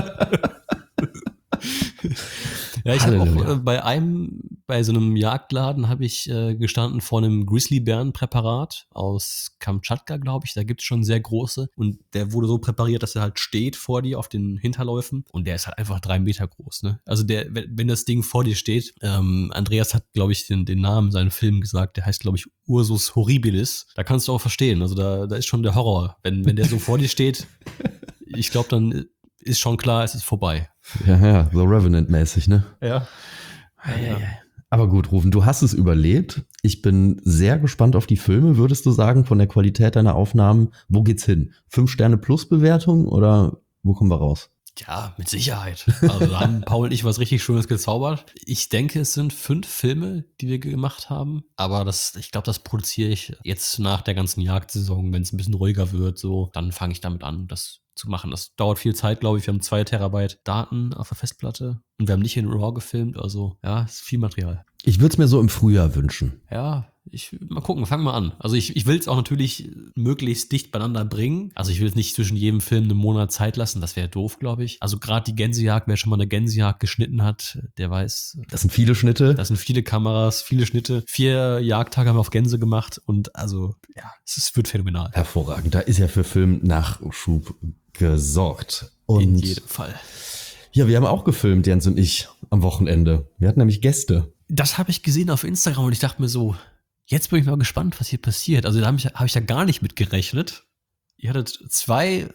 Ja, ich habe auch bei so einem Jagdladen habe ich gestanden vor einem Grizzlybärenpräparat aus Kamtschatka, glaube ich. Da gibt's schon sehr große und der wurde so präpariert, dass er halt steht vor dir auf den Hinterläufen und der ist halt einfach 3 Meter groß. Ne? Also wenn das Ding vor dir steht, Andreas hat, glaube ich, den Namen seinen Film gesagt, der heißt, glaube ich, Ursus Horribilis. Da kannst du auch verstehen, also da ist schon der Horror. Wenn der so vor dir steht, ich glaube, dann ist schon klar, es ist vorbei. Ja, so Revenant-mäßig, ne? Ja. Aber gut, Rufen, du hast es überlebt. Ich bin sehr gespannt auf die Filme. Würdest du sagen, von der Qualität deiner Aufnahmen, wo geht's hin? 5-Sterne-Plus-Bewertung oder wo kommen wir raus? Ja, mit Sicherheit. Also da haben Paul und ich was richtig Schönes gezaubert. Ich denke, es sind 5 Filme, die wir gemacht haben. Aber ich glaube, das produziere ich jetzt nach der ganzen Jagdsaison, wenn es ein bisschen ruhiger wird. So, dann fange ich damit an, das zu machen. Das dauert viel Zeit, glaube ich. Wir haben 2 Terabyte Daten auf der Festplatte und wir haben nicht in RAW gefilmt. Also ja, es ist viel Material. Ich würde es mir so im Frühjahr wünschen. Ja, mal gucken, fangen wir an. Also ich will es auch natürlich möglichst dicht beieinander bringen. Also ich will es nicht zwischen jedem Film einen Monat Zeit lassen, das wäre doof, glaube ich. Also gerade die Gänsejagd, wer schon mal eine Gänsejagd geschnitten hat, der weiß. Das sind viele Schnitte. Das sind viele Kameras, viele Schnitte. 4 Jagdtage haben wir auf Gänse gemacht und also ja, es wird phänomenal. Hervorragend, da ist ja für Filmnachschub gesorgt. Und in jedem Fall. Ja, wir haben auch gefilmt, Jens und ich, am Wochenende. Wir hatten nämlich Gäste. Das habe ich gesehen auf Instagram und ich dachte mir so, jetzt bin ich mal gespannt, was hier passiert. Also da hab ich ja gar nicht mit gerechnet. Ihr hattet 2,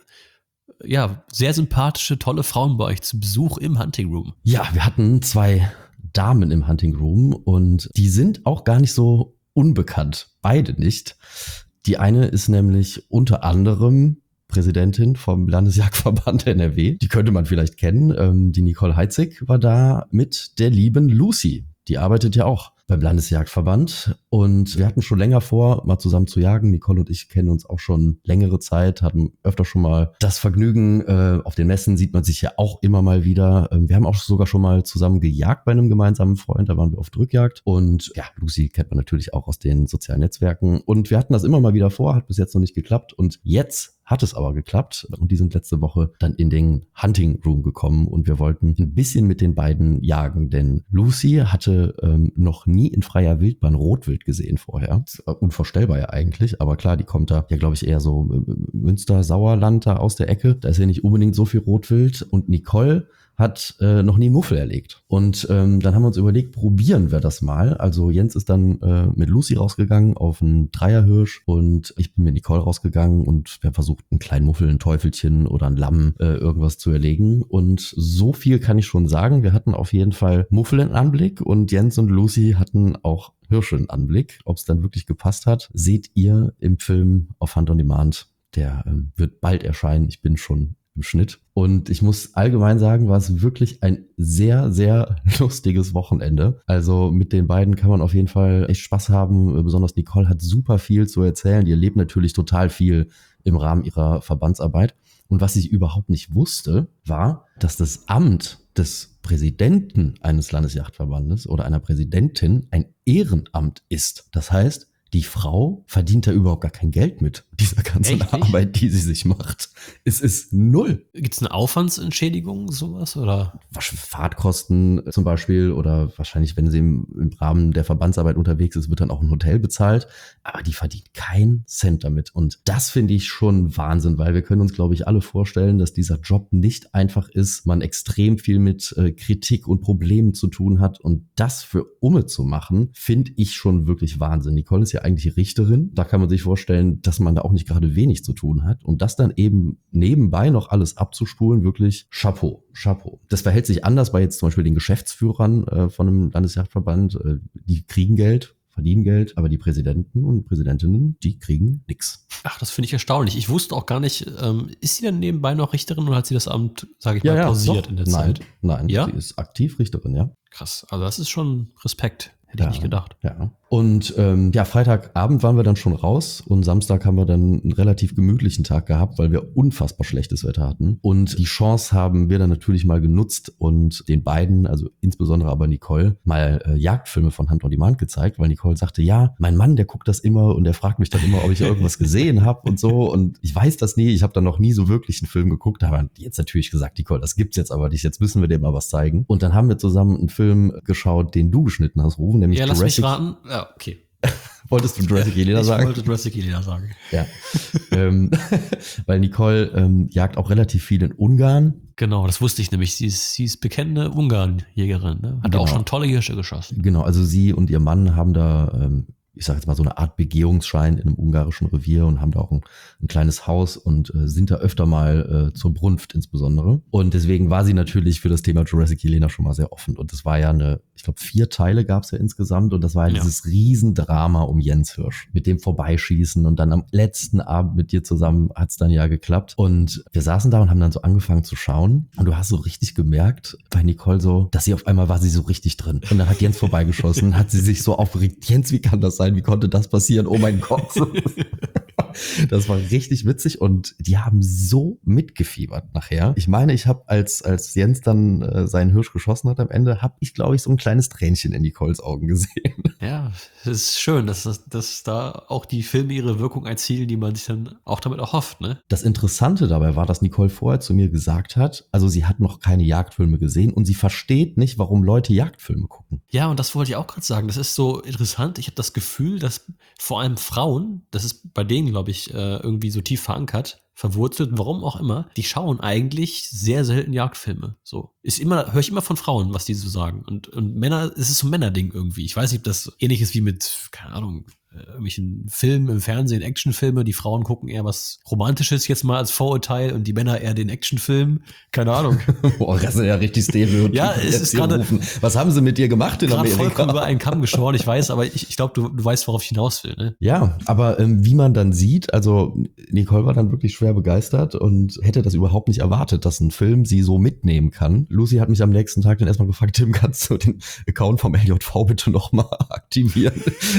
sehr sympathische, tolle Frauen bei euch zu Besuch im Hunting Room. Ja, wir hatten 2 Damen im Hunting Room und die sind auch gar nicht so unbekannt. Beide nicht. Die eine ist nämlich unter anderem Präsidentin vom Landesjagdverband NRW. Die könnte man vielleicht kennen. Die Nicole Heitzig war da mit der lieben Lucy. Die arbeitet ja auch beim Landesjagdverband und wir hatten schon länger vor, mal zusammen zu jagen. Nicole und ich kennen uns auch schon längere Zeit, hatten öfter schon mal das Vergnügen. Auf den Messen sieht man sich ja auch immer mal wieder. Wir haben auch sogar schon mal zusammen gejagt bei einem gemeinsamen Freund, da waren wir auf Drückjagd. Und ja, Lucy kennt man natürlich auch aus den sozialen Netzwerken. Und wir hatten das immer mal wieder vor, hat bis jetzt noch nicht geklappt. Und jetzt hat es aber geklappt und die sind letzte Woche dann in den Hunting Room gekommen und wir wollten ein bisschen mit den beiden jagen, denn Lucy hatte noch nie in freier Wildbahn Rotwild gesehen vorher. Unvorstellbar ja eigentlich, aber klar, die kommt da ja, glaube ich, eher so Münster, Sauerland da aus der Ecke. Da ist ja nicht unbedingt so viel Rotwild und Nicole hat noch nie Muffel erlegt. Und dann haben wir uns überlegt, probieren wir das mal. Also Jens ist dann mit Lucy rausgegangen auf einen Dreierhirsch und ich bin mit Nicole rausgegangen und wir haben versucht, einen kleinen Muffel, ein Teufelchen oder ein Lamm irgendwas zu erlegen. Und so viel kann ich schon sagen. Wir hatten auf jeden Fall Muffel in Anblick und Jens und Lucy hatten auch Hirsche in Anblick. Ob es dann wirklich gepasst hat, seht ihr im Film auf Hunt on Demand. Der wird bald erscheinen. Ich bin schon im Schnitt. Und ich muss allgemein sagen, war es wirklich ein sehr, sehr lustiges Wochenende. Also mit den beiden kann man auf jeden Fall echt Spaß haben. Besonders Nicole hat super viel zu erzählen. Die erlebt natürlich total viel im Rahmen ihrer Verbandsarbeit. Und was ich überhaupt nicht wusste, war, dass das Amt des Präsidenten eines Landesjagdverbandes oder einer Präsidentin ein Ehrenamt ist. Das heißt, die Frau verdient da überhaupt gar kein Geld mit dieser ganzen Arbeit, die sie sich macht. Es ist 0. Gibt's eine Aufwandsentschädigung, sowas, oder? Fahrtkosten zum Beispiel oder wahrscheinlich, wenn sie im Rahmen der Verbandsarbeit unterwegs ist, wird dann auch ein Hotel bezahlt. Aber die verdient keinen Cent damit. Und das finde ich schon Wahnsinn, weil wir können uns, glaube ich, alle vorstellen, dass dieser Job nicht einfach ist, man extrem viel mit Kritik und Problemen zu tun hat. Und das für Umme zu machen, finde ich schon wirklich Wahnsinn. Nicole ist ja eigentlich Richterin. Da kann man sich vorstellen, dass man da auch nicht gerade wenig zu tun hat. Und das dann eben nebenbei noch alles abzuspulen, wirklich Chapeau. Das verhält sich anders bei jetzt zum Beispiel den Geschäftsführern von einem Landesjagdverband. Die kriegen Geld, verdienen Geld, aber die Präsidenten und Präsidentinnen, die kriegen nix. Ach, das finde ich erstaunlich. Ich wusste auch gar nicht, ist sie denn nebenbei noch Richterin oder hat sie das Amt, sage ich mal, pausiert in der Zeit? Nein, ja? Sie ist aktiv Richterin, ja. Krass, also das ist schon Respekt. Hätte ich nicht gedacht. Ja. Und Freitagabend waren wir dann schon raus und Samstag haben wir dann einen relativ gemütlichen Tag gehabt, weil wir unfassbar schlechtes Wetter hatten. Und die Chance haben wir dann natürlich mal genutzt und den beiden, also insbesondere aber Nicole, mal Jagdfilme von Hunt on Demand gezeigt, weil Nicole sagte, ja, mein Mann, der guckt das immer und der fragt mich dann immer, ob ich irgendwas gesehen habe und so. Und ich weiß das nie, ich habe dann noch nie so wirklich einen Film geguckt, aber jetzt natürlich gesagt, Nicole, das gibt's jetzt aber nicht, jetzt müssen wir dir mal was zeigen. Und dann haben wir zusammen einen Film geschaut, den du geschnitten hast, Rufen, nämlich Lass Jurassic. mich raten. Ja, okay. Wolltest du Jurassic Elena sagen? Ich wollte Jurassic Elena sagen. Ja. Weil Nicole jagt auch relativ viel in Ungarn. Genau, das wusste ich nämlich. Sie ist bekennende Ungarn-Jägerin. Ne? Hat auch schon tolle Hirsche geschossen. Genau, also sie und ihr Mann haben da, ich sage jetzt mal so eine Art Begehungsschein in einem ungarischen Revier und haben da auch ein kleines Haus und sind da öfter mal zur Brunft insbesondere. Und deswegen war sie natürlich für das Thema Jurassic Elena schon mal sehr offen. Und das war ja ich glaube 4 Teile gab es ja insgesamt. Und das war ja dieses Riesendrama um Jens Hirsch. Mit dem Vorbeischießen und dann am letzten Abend mit dir zusammen hat es dann ja geklappt. Und wir saßen da und haben dann so angefangen zu schauen. Und du hast so richtig gemerkt bei Nicole so, dass sie auf einmal war sie so richtig drin. Und dann hat Jens vorbeigeschossen, hat sie sich so aufgeregt. Jens, wie kann das sein? Wie konnte das passieren? Oh mein Gott. Das war richtig witzig und die haben so mitgefiebert nachher. Ich meine, ich habe, als Jens dann seinen Hirsch geschossen hat am Ende, habe ich, glaube ich, so ein kleines Tränchen in Nicoles Augen gesehen. Ja, es ist schön, dass da auch die Filme ihre Wirkung erzielen, die man sich dann auch damit erhofft, ne? Das Interessante dabei war, dass Nicole vorher zu mir gesagt hat, also sie hat noch keine Jagdfilme gesehen und sie versteht nicht, warum Leute Jagdfilme gucken. Ja, und das wollte ich auch gerade sagen. Das ist so interessant. Ich habe das Gefühl, dass vor allem Frauen, das ist bei denen, glaube glaube ich, irgendwie so tief verankert, verwurzelt, warum auch immer, die schauen eigentlich sehr selten Jagdfilme. So. Höre ich immer von Frauen, was die so sagen. Und Männer, es ist so ein Männerding irgendwie. Ich weiß nicht, ob das ähnlich ist wie mit, keine Ahnung, irgendwelchen Filmen im Fernsehen, Actionfilme. Die Frauen gucken eher was Romantisches jetzt mal als Vorurteil und die Männer eher den Actionfilm. Keine Ahnung. Boah, das ist ja richtig Stereotyp. Ja, es ist gerade. Was haben sie mit dir gemacht in Amerika? Vollkommen über einen Kamm geschoren, ich weiß, aber ich glaube, du weißt, worauf ich hinaus will, ne? Ja, aber wie man dann sieht, also Nicole war dann wirklich schwer begeistert und hätte das überhaupt nicht erwartet, dass ein Film sie so mitnehmen kann. Lucy hat mich am nächsten Tag dann erstmal gefragt, Tim, kannst du den Account vom LJV bitte nochmal aktivieren?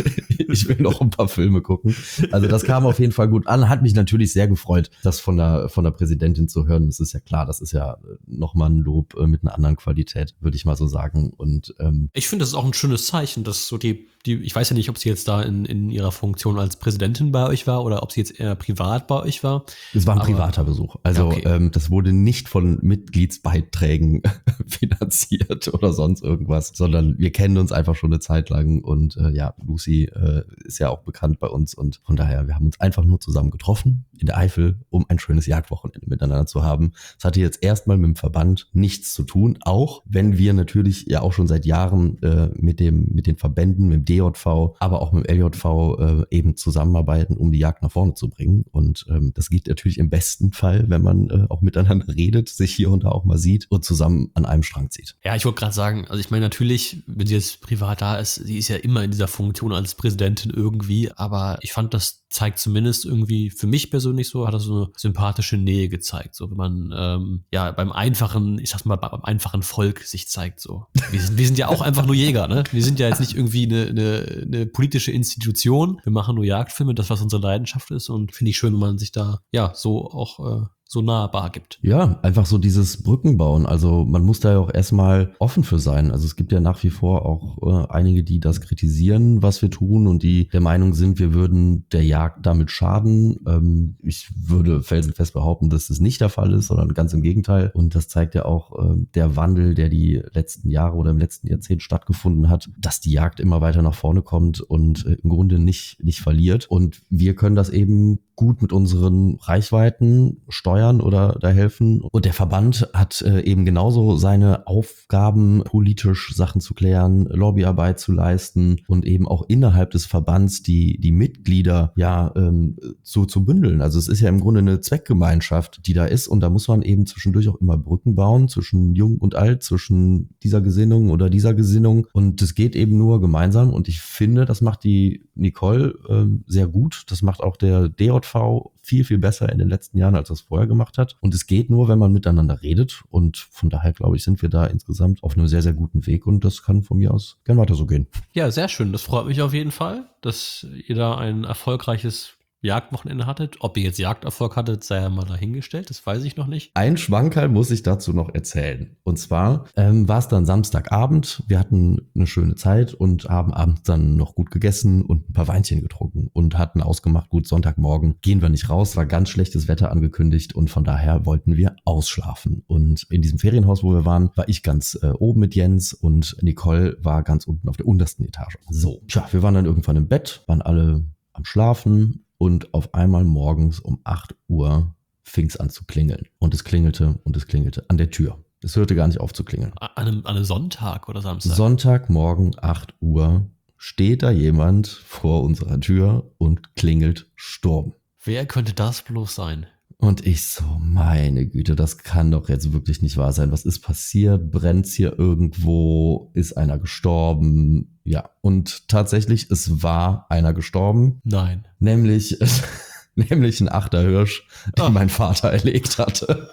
Ich will noch ein paar Filme gucken. Also das kam auf jeden Fall gut an. Hat mich natürlich sehr gefreut, das von der Präsidentin zu hören. Das ist ja klar, das ist ja nochmal ein Lob mit einer anderen Qualität, würde ich mal so sagen. Und ich finde, das ist auch ein schönes Zeichen, dass so ich weiß ja nicht, ob sie jetzt da in ihrer Funktion als Präsidentin bei euch war oder ob sie jetzt eher privat bei euch war. Es war ein privater Besuch. Also okay. Das wurde nicht von Mitgliedsbeiträgen finanziert oder sonst irgendwas, sondern wir kennen uns einfach schon eine Zeit lang und Lucy ist ja auch bekannt bei uns und von daher, wir haben uns einfach nur zusammen getroffen in der Eifel, um ein schönes Jagdwochenende miteinander zu haben. Es hatte jetzt erstmal mit dem Verband nichts zu tun, auch wenn wir natürlich ja auch schon seit Jahren mit den Verbänden, mit dem DJV, aber auch mit dem LJV eben zusammenarbeiten, um die Jagd nach vorne zu bringen. Und das geht natürlich im besten Fall, wenn man auch miteinander redet, sich hier und da auch mal sieht und zusammen an einem Strang zieht. Ja, ich wollte gerade sagen, also ich meine natürlich, wenn sie jetzt privat da ist, sie ist ja immer in dieser Funktion als Präsidentin irgendwie, aber ich fand, das zeigt zumindest irgendwie für mich persönlich so, hat das so eine sympathische Nähe gezeigt, so wenn man beim einfachen, ich sag's mal, beim einfachen Volk sich zeigt so. Wir sind ja auch einfach nur Jäger, ne? Wir sind ja jetzt nicht irgendwie eine politische Institution, wir machen nur Jagdfilme, das was unsere Leidenschaft ist und finde ich schön, wenn man sich da so auch so nahbar gibt. Ja, einfach so dieses Brückenbauen. Also man muss da ja auch erstmal offen für sein. Also es gibt ja nach wie vor auch einige, die das kritisieren, was wir tun und die der Meinung sind, wir würden der Jagd damit schaden. Ich würde felsenfest behaupten, dass das nicht der Fall ist, sondern ganz im Gegenteil. Und das zeigt ja auch der Wandel, der die letzten Jahre oder im letzten Jahrzehnt stattgefunden hat, dass die Jagd immer weiter nach vorne kommt und im Grunde nicht verliert. Und wir können das eben gut mit unseren Reichweiten steuern oder da helfen. Und der Verband hat eben genauso seine Aufgaben, politisch Sachen zu klären, Lobbyarbeit zu leisten und eben auch innerhalb des Verbands die Mitglieder zu bündeln. Also es ist ja im Grunde eine Zweckgemeinschaft, die da ist und da muss man eben zwischendurch auch immer Brücken bauen zwischen Jung und Alt, zwischen dieser Gesinnung oder dieser Gesinnung und das geht eben nur gemeinsam und ich finde, das macht die Nicole sehr gut. Das macht auch der DJV viel, viel besser in den letzten Jahren, als er es vorher gemacht hat. Und es geht nur, wenn man miteinander redet. Und von daher, glaube ich, sind wir da insgesamt auf einem sehr, sehr guten Weg. Und das kann von mir aus gern weiter so gehen. Ja, sehr schön. Das freut mich auf jeden Fall, dass ihr da ein erfolgreiches Jagdwochenende hattet. Ob ihr jetzt Jagderfolg hattet, sei ja mal dahingestellt. Das weiß ich noch nicht. Ein Schwankerl muss ich dazu noch erzählen. Und zwar war es dann Samstagabend. Wir hatten eine schöne Zeit und haben abends dann noch gut gegessen und ein paar Weinchen getrunken und hatten ausgemacht, gut, Sonntagmorgen gehen wir nicht raus. War ganz schlechtes Wetter angekündigt und von daher wollten wir ausschlafen. Und in diesem Ferienhaus, wo wir waren, war ich ganz oben mit Jens und Nicole war ganz unten auf der untersten Etage. So, wir waren dann irgendwann im Bett, waren alle am Schlafen. Und auf einmal morgens um 8 Uhr fing es an zu klingeln. Und es klingelte und es klingelte an der Tür. Es hörte gar nicht auf zu klingeln. An einem Sonntag oder Samstag? Sonntagmorgen 8 Uhr steht da jemand vor unserer Tür und klingelt Sturm. Wer könnte das bloß sein? Und ich so, meine Güte, das kann doch jetzt wirklich nicht wahr sein. Was ist passiert? Brennt's hier irgendwo? Ist einer gestorben? Ja, und tatsächlich, es war einer gestorben. Nein. Nämlich ein Achterhirsch, den mein Vater erlegt hatte.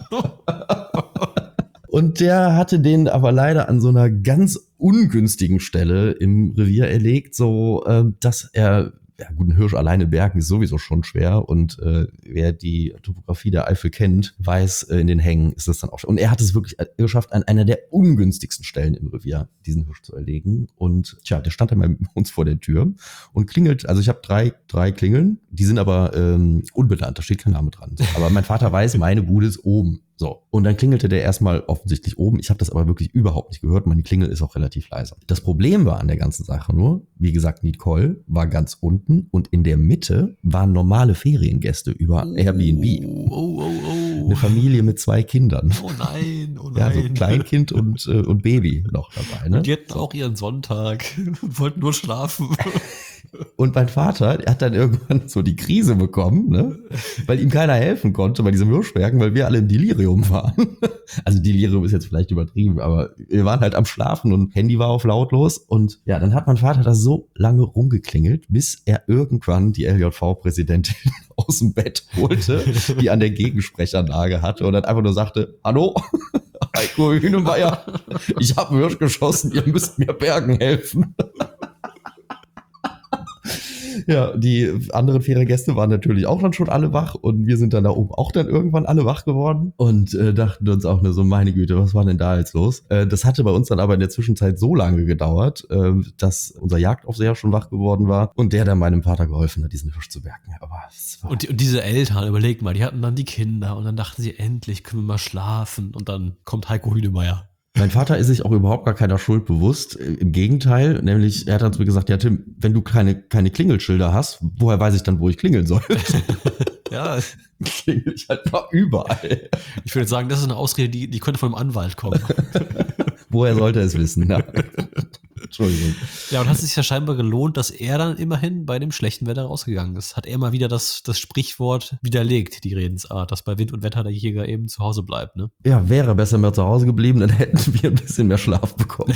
Und der hatte den aber leider an so einer ganz ungünstigen Stelle im Revier erlegt, so dass er, ja gut, ein Hirsch alleine bergen ist sowieso schon schwer und wer die Topografie der Eifel kennt, weiß, in den Hängen ist das dann auch schwer. Und er hat es wirklich geschafft, an einer der ungünstigsten Stellen im Revier diesen Hirsch zu erlegen. Und der stand dann bei uns vor der Tür und klingelt. Also ich habe drei Klingeln, die sind aber unbenannt, da steht kein Name dran. Aber mein Vater weiß, meine Bude ist oben. So. Und dann klingelte der erstmal offensichtlich oben. Ich habe das aber wirklich überhaupt nicht gehört. Meine Klingel ist auch relativ leise. Das Problem war an der ganzen Sache nur, wie gesagt, Nicole war ganz unten und in der Mitte waren normale Feriengäste über Airbnb. Eine Familie mit 2 Kindern. Oh nein, oh nein. Ja, so Kleinkind und Baby noch dabei. Ne? Und die hatten auch ihren Sonntag und wollten nur schlafen. Und mein Vater, der hat dann irgendwann so die Krise bekommen, ne? Weil ihm keiner helfen konnte bei diesem Hirschbergen, weil wir alle im Delirium waren. Also Delirium ist jetzt vielleicht übertrieben, aber wir waren halt am Schlafen und Handy war auf lautlos. Und ja, dann hat mein Vater da so lange rumgeklingelt, bis er irgendwann die LJV-Präsidentin aus dem Bett holte, die an der Gegensprechanlage hatte und dann einfach nur sagte, hallo, Heiko Hühnemeier, ich habe einen Hirsch geschossen, ihr müsst mir bergen helfen. Ja, die anderen Feriengäste waren natürlich auch dann schon alle wach und wir sind dann da oben auch dann irgendwann alle wach geworden und dachten uns auch nur so, meine Güte, was war denn da jetzt los? Das hatte bei uns dann aber in der Zwischenzeit so lange gedauert, dass unser Jagdaufseher schon wach geworden war und der dann meinem Vater geholfen hat, diesen Hirsch zu bergen. Aber und diese Eltern, überleg mal, die hatten dann die Kinder und dann dachten sie, endlich können wir mal schlafen und dann kommt Heiko Hühnemeier. Mein Vater ist sich auch überhaupt gar keiner Schuld bewusst. Im Gegenteil, nämlich er hat dann zu mir gesagt, ja Tim, wenn du keine Klingelschilder hast, woher weiß ich dann, wo ich klingeln soll? Ja, klingel ich halt mal überall. Ich würde sagen, das ist eine Ausrede, die könnte von einem Anwalt kommen. Woher sollte er es wissen? Ja. Entschuldigung. Ja, und hat es sich ja scheinbar gelohnt, dass er dann immerhin bei dem schlechten Wetter rausgegangen ist. Hat er mal wieder das Sprichwort widerlegt, die Redensart, dass bei Wind und Wetter der Jäger eben zu Hause bleibt, ne? Ja, wäre besser mehr zu Hause geblieben, dann hätten wir ein bisschen mehr Schlaf bekommen.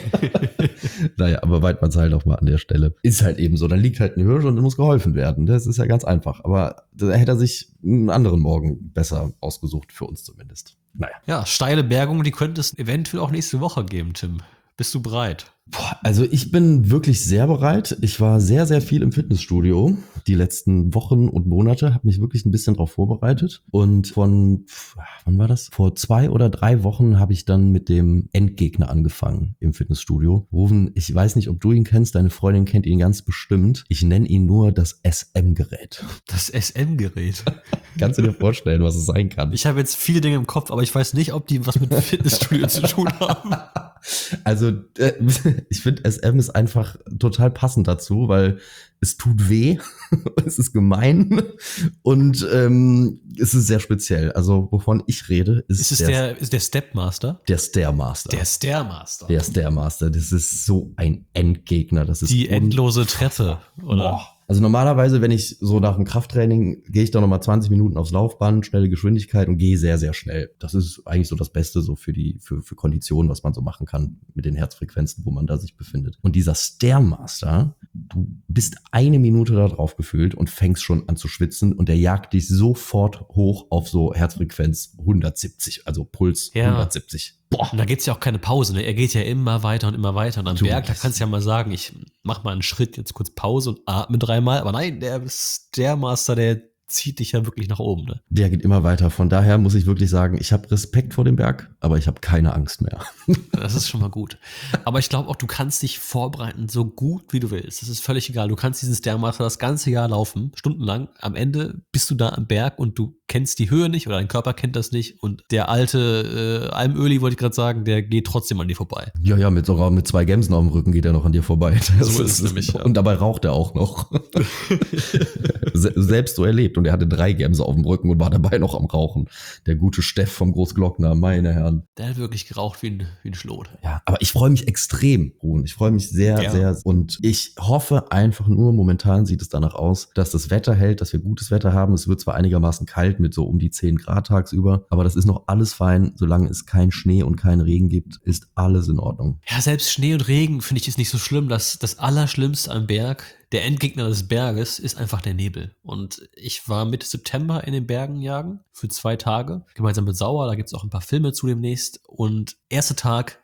Naja, aber Weidmanns halt auch mal an der Stelle. Ist halt eben so, dann liegt halt ein Hirsch und muss geholfen werden. Das ist ja ganz einfach. Aber da hätte er sich einen anderen Morgen besser ausgesucht, für uns zumindest. Naja. Ja, steile Bergungen, die könnte es eventuell auch nächste Woche geben, Tim. Bist du bereit? Boah, also ich bin wirklich sehr bereit. Ich war sehr, sehr viel im Fitnessstudio die letzten Wochen und Monate, habe mich wirklich ein bisschen drauf vorbereitet. Und wann war das? Vor 2 oder 3 Wochen habe ich dann mit dem Endgegner angefangen im Fitnessstudio. Rufen, ich weiß nicht, ob du ihn kennst, deine Freundin kennt ihn ganz bestimmt. Ich nenne ihn nur das SM-Gerät. Das SM-Gerät? Kannst du dir vorstellen, was es sein kann? Ich habe jetzt viele Dinge im Kopf, aber ich weiß nicht, ob die was mit Fitnessstudio zu tun haben. Also ich finde, SM ist einfach total passend dazu, weil es tut weh, es ist gemein und es ist sehr speziell. Also wovon ich rede, ist der Stepmaster? Der Stairmaster. Der Stairmaster. Der Stairmaster, das ist so ein Endgegner. Das ist die endlose Treppe, oder? Boah. Also normalerweise, wenn ich so nach dem Krafttraining, gehe ich da nochmal 20 Minuten aufs Laufband, schnelle Geschwindigkeit und gehe sehr, sehr schnell. Das ist eigentlich so das Beste so für Konditionen, was man so machen kann mit den Herzfrequenzen, wo man da sich befindet. Und dieser Stairmaster, du bist 1 Minute da drauf gefühlt und fängst schon an zu schwitzen und der jagt dich sofort hoch auf so Herzfrequenz 170, also Puls 170. Boah. Und da gibt's ja auch keine Pause, ne? Er geht ja immer weiter und immer weiter. Und am Berg, da kannst du ja mal sagen, ich mach mal einen Schritt, jetzt kurz Pause und atme 3-mal. Aber nein, der Stairmaster, der zieht dich ja wirklich nach oben, ne? Der geht immer weiter. Von daher muss ich wirklich sagen, ich habe Respekt vor dem Berg, aber ich habe keine Angst mehr. Das ist schon mal gut. Aber ich glaube auch, du kannst dich vorbereiten, so gut wie du willst. Das ist völlig egal. Du kannst diesen Stairmaster das ganze Jahr laufen, stundenlang. Am Ende bist du da am Berg und du kennst die Höhe nicht oder dein Körper kennt das nicht. Und der alte Almöli, wollte ich gerade sagen, der geht trotzdem an dir vorbei. Ja, mit 2 Gämsen auf dem Rücken geht er noch an dir vorbei. So ist es nämlich. Ja. Und dabei raucht er auch noch. Selbst so erlebt. Und er hatte 3 Gämse auf dem Rücken und war dabei noch am Rauchen. Der gute Steff vom Großglockner, meine Herren. Der hat wirklich geraucht wie ein Schlot. Ja, aber ich freue mich extrem, Ruhen. Ich freue mich sehr, sehr. Und ich hoffe einfach nur, momentan sieht es danach aus, dass das Wetter hält, dass wir gutes Wetter haben. Es wird zwar einigermaßen kalt mit so um die 10 Grad tagsüber, aber das ist noch alles fein. Solange es kein Schnee und keinen Regen gibt, ist alles in Ordnung. Ja, selbst Schnee und Regen finde ich ist nicht so schlimm. Das Allerschlimmste am Berg, der Endgegner des Berges, ist einfach der Nebel. Und ich war Mitte September in den Bergen jagen für 2 Tage, gemeinsam mit Sauer. Da gibt's auch ein paar Filme zu demnächst. Und erster Tag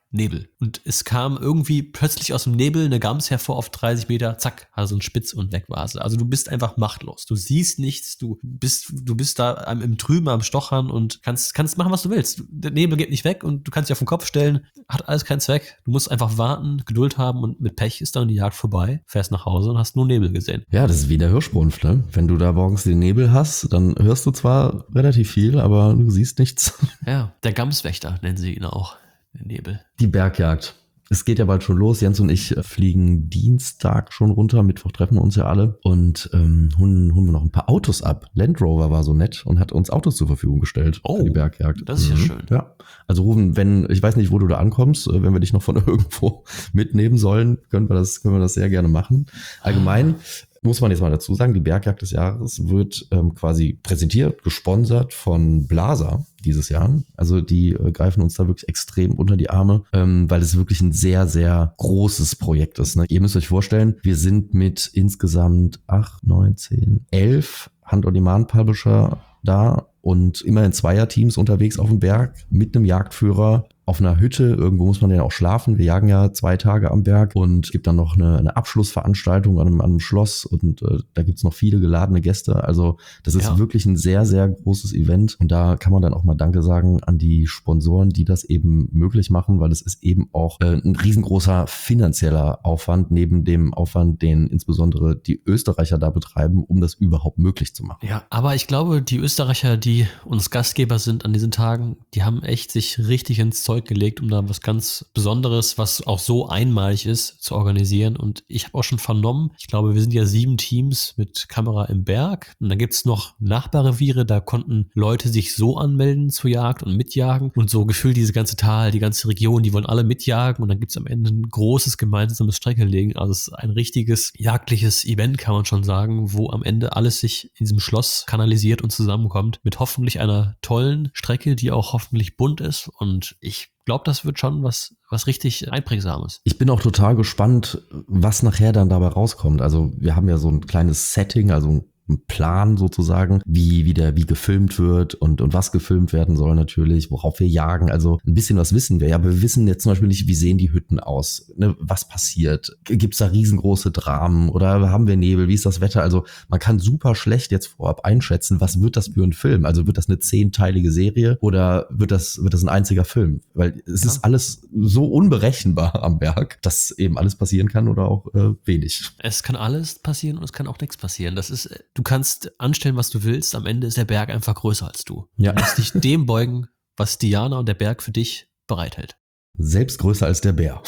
Nebel. Und es kam irgendwie plötzlich aus dem Nebel eine Gams hervor auf 30 Meter, zack, also ein Spitz und weg war sie. Also du bist einfach machtlos. Du siehst nichts, du bist da im Trüben, am Stochern und kannst machen, was du willst. Der Nebel geht nicht weg und du kannst dich auf den Kopf stellen, hat alles keinen Zweck. Du musst einfach warten, Geduld haben und mit Pech ist dann die Jagd vorbei, fährst nach Hause und hast nur Nebel gesehen. Ja, das ist wie der Hirschbrunft, ne? Wenn du da morgens den Nebel hast, dann hörst du zwar relativ viel, aber du siehst nichts. Ja, der Gamswächter nennen sie ihn auch. Nebel. Die Bergjagd. Es geht ja bald schon los. Jens und ich fliegen Dienstag schon runter. Mittwoch treffen wir uns ja alle und holen wir noch ein paar Autos ab. Land Rover war so nett und hat uns Autos zur Verfügung gestellt für die Bergjagd. Das ist ja schön. Ja. Also Rufen, ich weiß nicht, wo du da ankommst, wenn wir dich noch von irgendwo mitnehmen sollen, können wir das sehr gerne machen. Allgemein muss man jetzt mal dazu sagen, die Bergjagd des Jahres wird quasi präsentiert, gesponsert von Blaser dieses Jahr. Also die greifen uns da wirklich extrem unter die Arme, weil es wirklich ein sehr, sehr großes Projekt ist. Ne? Ihr müsst euch vorstellen, wir sind mit insgesamt 8, 9, 10, 11 Hand-on-Demand-Publisher da und immer in Zweierteams unterwegs auf dem Berg mit einem Jagdführer auf einer Hütte. Irgendwo muss man ja auch schlafen. Wir jagen ja 2 Tage am Berg und es gibt dann noch eine Abschlussveranstaltung an einem Schloss und da gibt's noch viele geladene Gäste. Also das ist wirklich ein sehr, sehr großes Event und da kann man dann auch mal Danke sagen an die Sponsoren, die das eben möglich machen, weil es ist eben auch ein riesengroßer finanzieller Aufwand neben dem Aufwand, den insbesondere die Österreicher da betreiben, um das überhaupt möglich zu machen. Ja, aber ich glaube, die Österreicher, die uns Gastgeber sind an diesen Tagen, die haben echt sich richtig ins Zeug gelegt, um da was ganz Besonderes, was auch so einmalig ist, zu organisieren. Und ich habe auch schon vernommen, ich glaube, wir sind ja 7 Teams mit Kamera im Berg. Und dann gibt's noch Nachbarreviere, da konnten Leute sich so anmelden zur Jagd und mitjagen. Und so gefühlt diese ganze Tal, die ganze Region, die wollen alle mitjagen. Und dann gibt's am Ende ein großes gemeinsames Streckelegen. Also es ist ein richtiges jagdliches Event, kann man schon sagen, wo am Ende alles sich in diesem Schloss kanalisiert und zusammenkommt. Mit hoffentlich einer tollen Strecke, die auch hoffentlich bunt ist. Und ich glaube, das wird schon was richtig Einprägsames. Ich bin auch total gespannt, was nachher dann dabei rauskommt. Also wir haben ja so ein kleines Setting, also einen Plan sozusagen, wie gefilmt wird und was gefilmt werden soll natürlich, worauf wir jagen. Also ein bisschen was wissen wir. Ja, aber wir wissen jetzt zum Beispiel nicht, wie sehen die Hütten aus? Ne, was passiert? Gibt es da riesengroße Dramen oder haben wir Nebel? Wie ist das Wetter? Also man kann super schlecht jetzt vorab einschätzen, was wird das für ein Film? Also wird das eine 10-teilige Serie oder wird das ein einziger Film? Weil es ist alles so unberechenbar am Berg, dass eben alles passieren kann oder auch wenig. Es kann alles passieren und es kann auch nichts passieren. Du kannst anstellen, was du willst. Am Ende ist der Berg einfach größer als du. Ja. Du musst dich dem beugen, was Diana und der Berg für dich bereithält. Selbst größer als der Bär.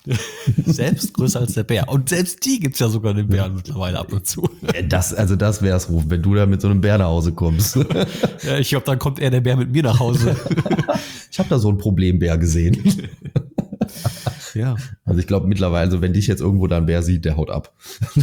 Selbst größer als der Bär. Und selbst die gibt's ja sogar den Bären mittlerweile ab und zu. Ja, das wär's, Ruf, wenn du da mit so einem Bär nach Hause kommst. Ja, ich glaube, dann kommt eher der Bär mit mir nach Hause. Ich habe da so einen Problembär gesehen. Ja. Also ich glaube mittlerweile, also wenn dich jetzt irgendwo da ein Bär sieht, der haut ab.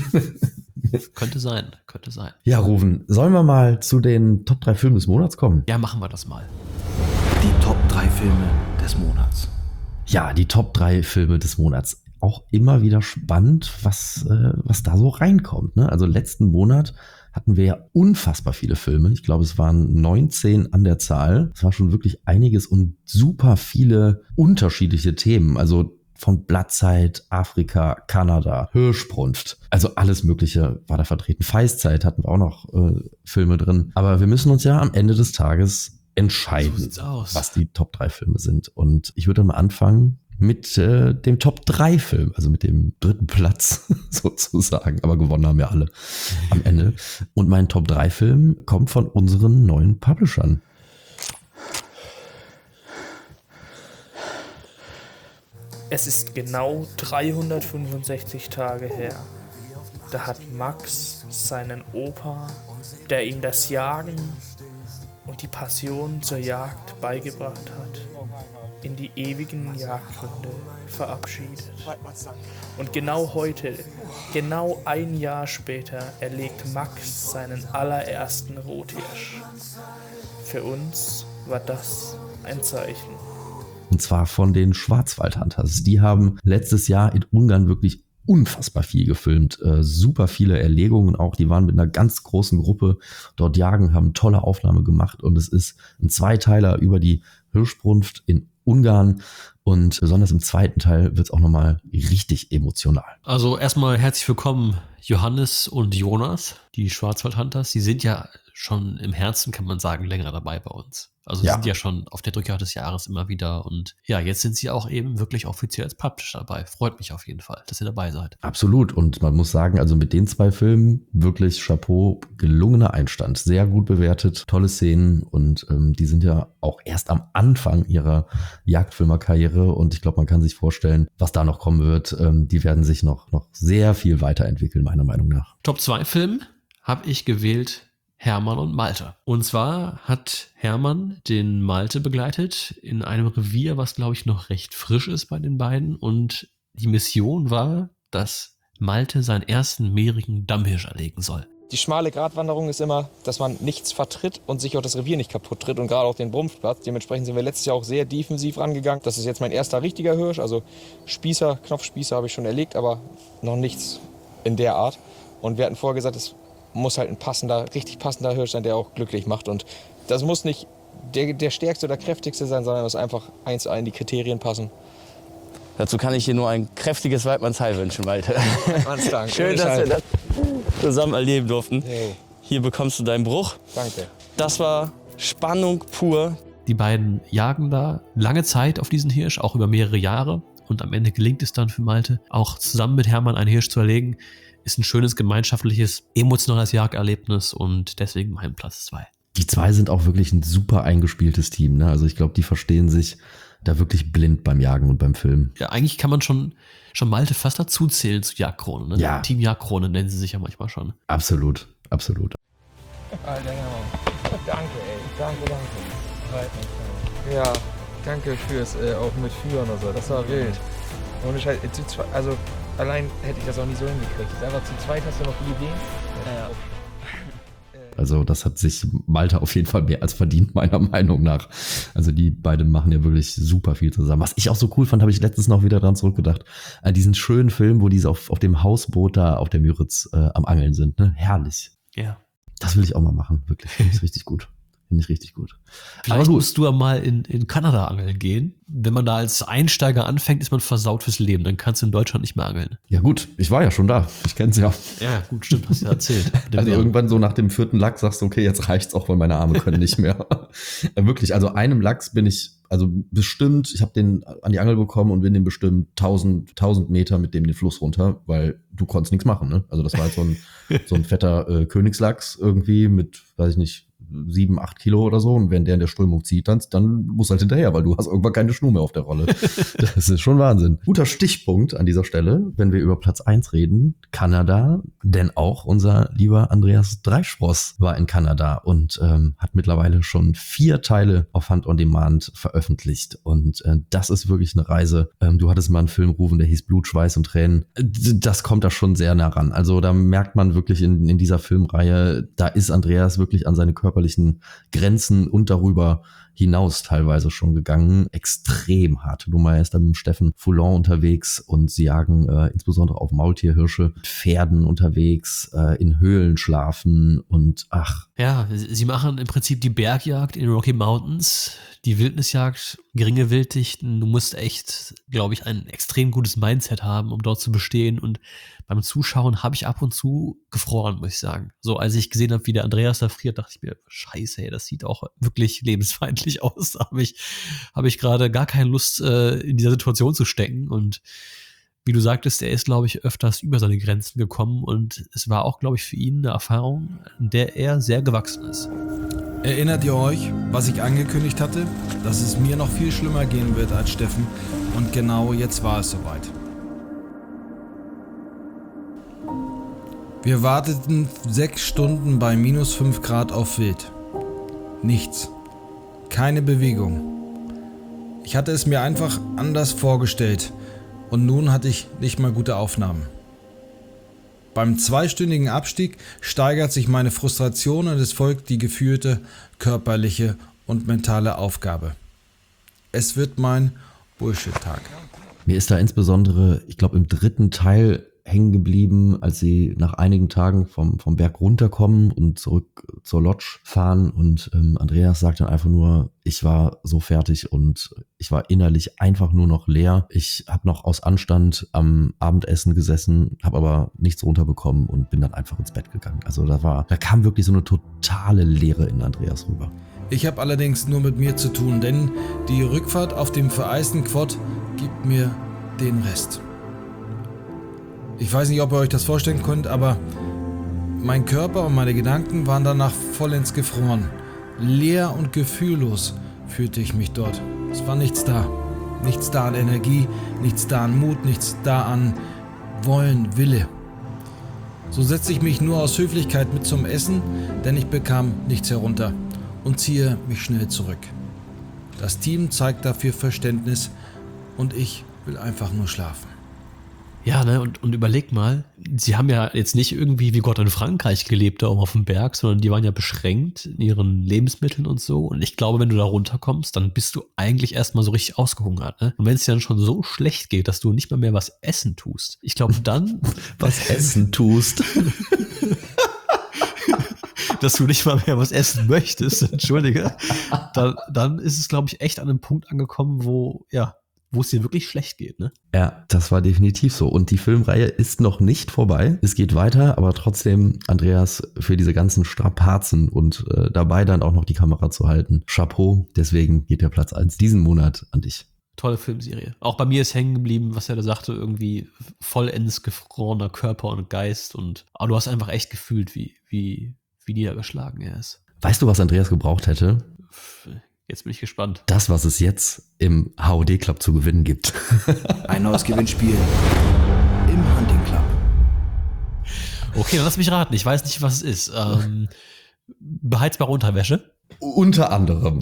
Könnte sein. Ja, Rufen, sollen wir mal zu den Top 3 Filmen des Monats kommen? Ja, machen wir das mal. Die Top 3 Filme des Monats. Ja, die Top 3 Filme des Monats. Auch immer wieder spannend, was da so reinkommt. Ne? Also letzten Monat hatten wir ja unfassbar viele Filme. Ich glaube, es waren 19 an der Zahl. Es war schon wirklich einiges und super viele unterschiedliche Themen. Also von Blattzeit, Afrika, Kanada, Hirschbrunft. Also alles Mögliche war da vertreten. Feiszeit hatten wir auch noch Filme drin. Aber wir müssen uns ja am Ende des Tages entscheiden, was die Top 3 Filme sind. Und ich würde dann mal anfangen mit dem Top 3 Film, also mit dem 3. Platz sozusagen. Aber gewonnen haben wir alle am Ende. Und mein Top 3 Film kommt von unseren neuen Publishern. Es ist genau 365 Tage her. Da hat Max seinen Opa, der ihm das Jagen und die Passion zur Jagd beigebracht hat, in die ewigen Jagdgründe verabschiedet. Und genau heute, genau ein Jahr später, erlegt Max seinen allerersten Rothirsch. Für uns war das ein Zeichen. Und zwar von den Schwarzwaldhunters. Die haben letztes Jahr in Ungarn wirklich unfassbar viel gefilmt. Super viele Erlegungen auch. Die waren mit einer ganz großen Gruppe dort jagen, haben tolle Aufnahme gemacht. Und es ist ein Zweiteiler über die Hirschbrunft in Ungarn. Und besonders im zweiten Teil wird es auch nochmal richtig emotional. Also erstmal herzlich willkommen, Johannes und Jonas, die Schwarzwaldhunters. Sie sind ja schon im Herzen, kann man sagen, länger dabei bei uns. Also sie sind ja schon auf der Drückjagd des Jahres immer wieder. Und ja, jetzt sind sie auch eben wirklich offiziell als Publisher dabei. Freut mich auf jeden Fall, dass ihr dabei seid. Absolut. Und man muss sagen, also mit den 2 Filmen wirklich Chapeau, gelungener Einstand. Sehr gut bewertet, tolle Szenen. Und die sind ja auch erst am Anfang ihrer Jagdfilmerkarriere. Und ich glaube, man kann sich vorstellen, was da noch kommen wird. Die werden sich noch sehr viel weiterentwickeln, meiner Meinung nach. Top 2 Film habe ich gewählt Hermann und Malte. Und zwar hat Hermann den Malte begleitet in einem Revier, was glaube ich noch recht frisch ist bei den beiden. Und die Mission war, dass Malte seinen ersten mehrigen Dammhirsch erlegen soll. Die schmale Gratwanderung ist immer, dass man nichts vertritt und sich auch das Revier nicht kaputt tritt und gerade auch den Brumpfplatz. Dementsprechend sind wir letztes Jahr auch sehr defensiv rangegangen. Das ist jetzt mein erster richtiger Hirsch, also Spießer, Knopfspießer habe ich schon erlegt, aber noch nichts in der Art. Und wir hatten vorher gesagt, es muss halt ein richtig passender Hirsch sein, der auch glücklich macht. Und das muss nicht der stärkste oder kräftigste sein, sondern es muss einfach 1:1 die Kriterien passen. Dazu kann ich dir nur ein kräftiges Weidmannsheil wünschen, Malte. Ganz Dank. Schön, dass wir das zusammen erleben durften. Hey. Hier bekommst du deinen Bruch. Danke. Das war Spannung pur. Die beiden jagen da lange Zeit auf diesen Hirsch, auch über mehrere Jahre. Und am Ende gelingt es dann für Malte, auch zusammen mit Hermann einen Hirsch zu erlegen. Ist ein schönes, gemeinschaftliches, emotionales Jagderlebnis und deswegen mein Platz 2. Die 2 sind auch wirklich ein super eingespieltes Team, ne? Also ich glaube, die verstehen sich da wirklich blind beim Jagen und beim Filmen. Ja, eigentlich kann man schon Malte fast dazu zählen zu Jagdkrone. Ne? Ja. Team Jagdkrone nennen sie sich ja manchmal schon. Absolut, absolut. Alter, ja. Danke, ey. Danke. Ja, danke fürs auch mitführen und so. Das war wild. Und ich halt, also allein hätte ich das auch nie so hingekriegt. Einfach zu zweit hast du noch die Ideen. Ja. Also das hat sich Malte auf jeden Fall mehr als verdient, meiner Meinung nach. Also die beiden machen ja wirklich super viel zusammen. Was ich auch so cool fand, habe ich letztens noch wieder dran zurückgedacht. An diesen schönen Film, wo die auf dem Hausboot da auf der Müritz am Angeln sind. Ne? Herrlich. Ja. Das will ich auch mal machen, wirklich. Finde ich richtig gut. Finde ich richtig gut. Vielleicht musst du ja mal in Kanada angeln gehen. Wenn man da als Einsteiger anfängt, ist man versaut fürs Leben. Dann kannst du in Deutschland nicht mehr angeln. Ja gut, ich war ja schon da. Ich kenne es ja. Ja, gut, stimmt, hast du ja erzählt. Also irgendwann so nach dem 4. Lachs sagst du, okay, jetzt reicht's auch, weil meine Arme können nicht mehr. Wirklich, also einem Lachs bin ich, also bestimmt, ich habe den an die Angel bekommen und bin den bestimmt 1000 Meter mit dem den Fluss runter, weil du konntest nichts machen, ne? Also das war halt so ein fetter Königslachs irgendwie mit, weiß ich nicht, 7, 8 Kilo oder so. Und wenn der in der Strömung zieht, dann musst du halt hinterher, weil du hast irgendwann keine Schnur mehr auf der Rolle. Das ist schon Wahnsinn. Guter Stichpunkt an dieser Stelle, wenn wir über Platz 1 reden, Kanada, denn auch unser lieber Andreas Dreispross war in Kanada und hat mittlerweile schon 4 Teile auf Hunt on Demand veröffentlicht. Und das ist wirklich eine Reise. Du hattest mal einen Film rufen, der hieß Blut, Schweiß und Tränen. Das kommt da schon sehr nah ran. Also da merkt man wirklich in dieser Filmreihe, da ist Andreas wirklich an seine körperlichen Grenzen und darüber hinaus teilweise schon gegangen. Extrem harte Nummer. Er ist da mit dem Steffen Foulon unterwegs und sie jagen insbesondere auf Maultierhirsche, mit Pferden unterwegs, in Höhlen schlafen und ach. Ja, sie machen im Prinzip die Bergjagd in den Rocky Mountains, die Wildnisjagd, geringe Wilddichten. Du musst echt, glaube ich, ein extrem gutes Mindset haben, um dort zu bestehen. Und beim Zuschauen habe ich ab und zu gefroren, muss ich sagen. So, als ich gesehen habe, wie der Andreas da friert, dachte ich mir, scheiße, ey, das sieht auch wirklich lebensfeindlich aus. Da habe ich gerade gar keine Lust, in dieser Situation zu stecken. Und wie du sagtest, er ist, glaube ich, öfters über seine Grenzen gekommen. Und es war auch, glaube ich, für ihn eine Erfahrung, in der er sehr gewachsen ist. Erinnert ihr euch, was ich angekündigt hatte? Dass es mir noch viel schlimmer gehen wird als Steffen. Und genau jetzt war es soweit. Wir warteten 6 Stunden bei minus 5 Grad auf Wild. Nichts. Keine Bewegung. Ich hatte es mir einfach anders vorgestellt und nun hatte ich nicht mal gute Aufnahmen. Beim 2-stündigen Abstieg steigert sich meine Frustration und es folgt die gefühlte körperliche und mentale Aufgabe. Es wird mein Bullshit-Tag. Mir ist da insbesondere, ich glaube im 3. Teil hängen geblieben, als sie nach einigen Tagen vom Berg runterkommen und zurück zur Lodge fahren. Und Andreas sagt dann einfach nur, ich war so fertig und ich war innerlich einfach nur noch leer. Ich habe noch aus Anstand am Abendessen gesessen, habe aber nichts runterbekommen und bin dann einfach ins Bett gegangen. Also da kam wirklich so eine totale Leere in Andreas rüber. Ich habe allerdings nur mit mir zu tun, denn die Rückfahrt auf dem vereisten Quad gibt mir den Rest. Ich weiß nicht, ob ihr euch das vorstellen könnt, aber mein Körper und meine Gedanken waren danach vollends gefroren. Leer und gefühllos fühlte ich mich dort. Es war nichts da. Nichts da an Energie, nichts da an Mut, nichts da an Wollen, Wille. So setze ich mich nur aus Höflichkeit mit zum Essen, denn ich bekam nichts herunter und ziehe mich schnell zurück. Das Team zeigt dafür Verständnis und ich will einfach nur schlafen. Ja, ne, und überleg mal, sie haben ja jetzt nicht irgendwie wie Gott in Frankreich gelebt da oben auf dem Berg, sondern die waren ja beschränkt in ihren Lebensmitteln und so. Und ich glaube, wenn du da runterkommst, dann bist du eigentlich erstmal so richtig ausgehungert, ne? Und wenn es dir dann schon so schlecht geht, dass du nicht mal mehr was essen tust, ich glaube dann... Was essen tust? dass du nicht mal mehr was essen möchtest, entschuldige, dann ist es, glaube ich, echt an einem Punkt angekommen, wo es dir wirklich schlecht geht, ne? Ja, das war definitiv so. Und die Filmreihe ist noch nicht vorbei. Es geht weiter, aber trotzdem, Andreas, für diese ganzen Strapazen und dabei dann auch noch die Kamera zu halten. Chapeau, deswegen geht der Platz 1 diesen Monat an dich. Tolle Filmserie. Auch bei mir ist hängen geblieben, was er da sagte, irgendwie vollends gefrorener Körper und Geist. Aber du hast einfach echt gefühlt, wie niedergeschlagen er ist. Weißt du, was Andreas gebraucht hätte? Jetzt bin ich gespannt. Das, was es jetzt im HOD Club zu gewinnen gibt. Ein neues Gewinnspiel im Hunting Club. Okay, dann lass mich raten. Ich weiß nicht, was es ist. Beheizbare Unterwäsche? Unter anderem.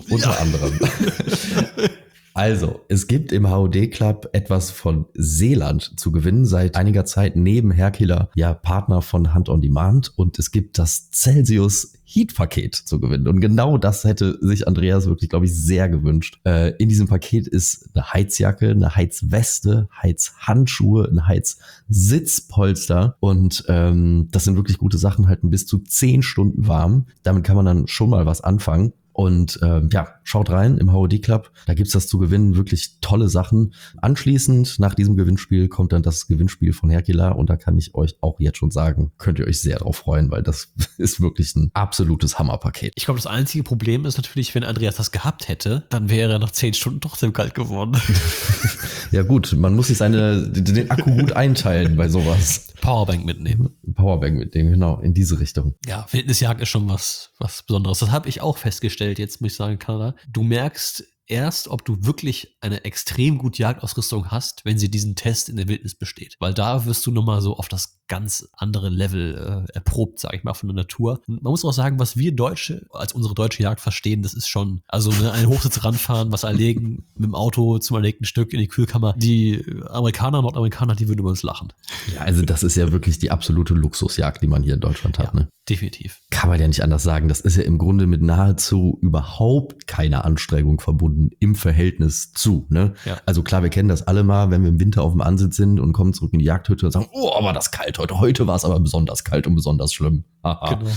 Also, es gibt im HOD Club etwas von Seeland zu gewinnen, seit einiger Zeit neben Herkila, ja, Partner von Hunt on Demand, und es gibt das Celsius Heat Paket zu gewinnen. Und genau das hätte sich Andreas wirklich, glaube ich, sehr gewünscht. In diesem Paket ist eine Heizjacke, eine Heizweste, Heizhandschuhe, ein Heizsitzpolster und das sind wirklich gute Sachen, halten bis zu 10 Stunden warm. Damit kann man dann schon mal was anfangen. Und schaut rein im HOD Club, da gibt's das zu gewinnen, wirklich tolle Sachen. Anschließend, nach diesem Gewinnspiel, kommt dann das Gewinnspiel von Herkila und da kann ich euch auch jetzt schon sagen, könnt ihr euch sehr drauf freuen, weil das ist wirklich ein absolutes Hammerpaket. Ich glaube, das einzige Problem ist natürlich, wenn Andreas das gehabt hätte, dann wäre er nach 10 Stunden trotzdem kalt geworden. Ja gut, man muss sich den Akku gut einteilen bei sowas. Powerbank mitnehmen, genau, in diese Richtung. Ja, Wildnisjagd ist schon was Besonderes. Das habe ich auch festgestellt, jetzt muss ich sagen, in Kanada. Du merkst erst, ob du wirklich eine extrem gute Jagdausrüstung hast, wenn sie diesen Test in der Wildnis besteht. Weil da wirst du nochmal so auf das ganz andere Level erprobt, sage ich mal, von der Natur. Und man muss auch sagen, was wir Deutsche als unsere deutsche Jagd verstehen, das ist schon, also einen Hochsitz ranfahren, was erlegen, mit dem Auto zum erlegten Stück in die Kühlkammer. Die Nordamerikaner, die würden über uns lachen. Ja, also das ist ja wirklich die absolute Luxusjagd, die man hier in Deutschland hat, ne? Definitiv. Kann man ja nicht anders sagen. Das ist ja im Grunde mit nahezu überhaupt keiner Anstrengung verbunden im Verhältnis zu, ne? Ja. Also klar, wir kennen das alle mal, wenn wir im Winter auf dem Ansitz sind und kommen zurück in die Jagdhütte und sagen, oh, aber das kalt heute. Heute war es aber besonders kalt und besonders schlimm. Aha. Genau.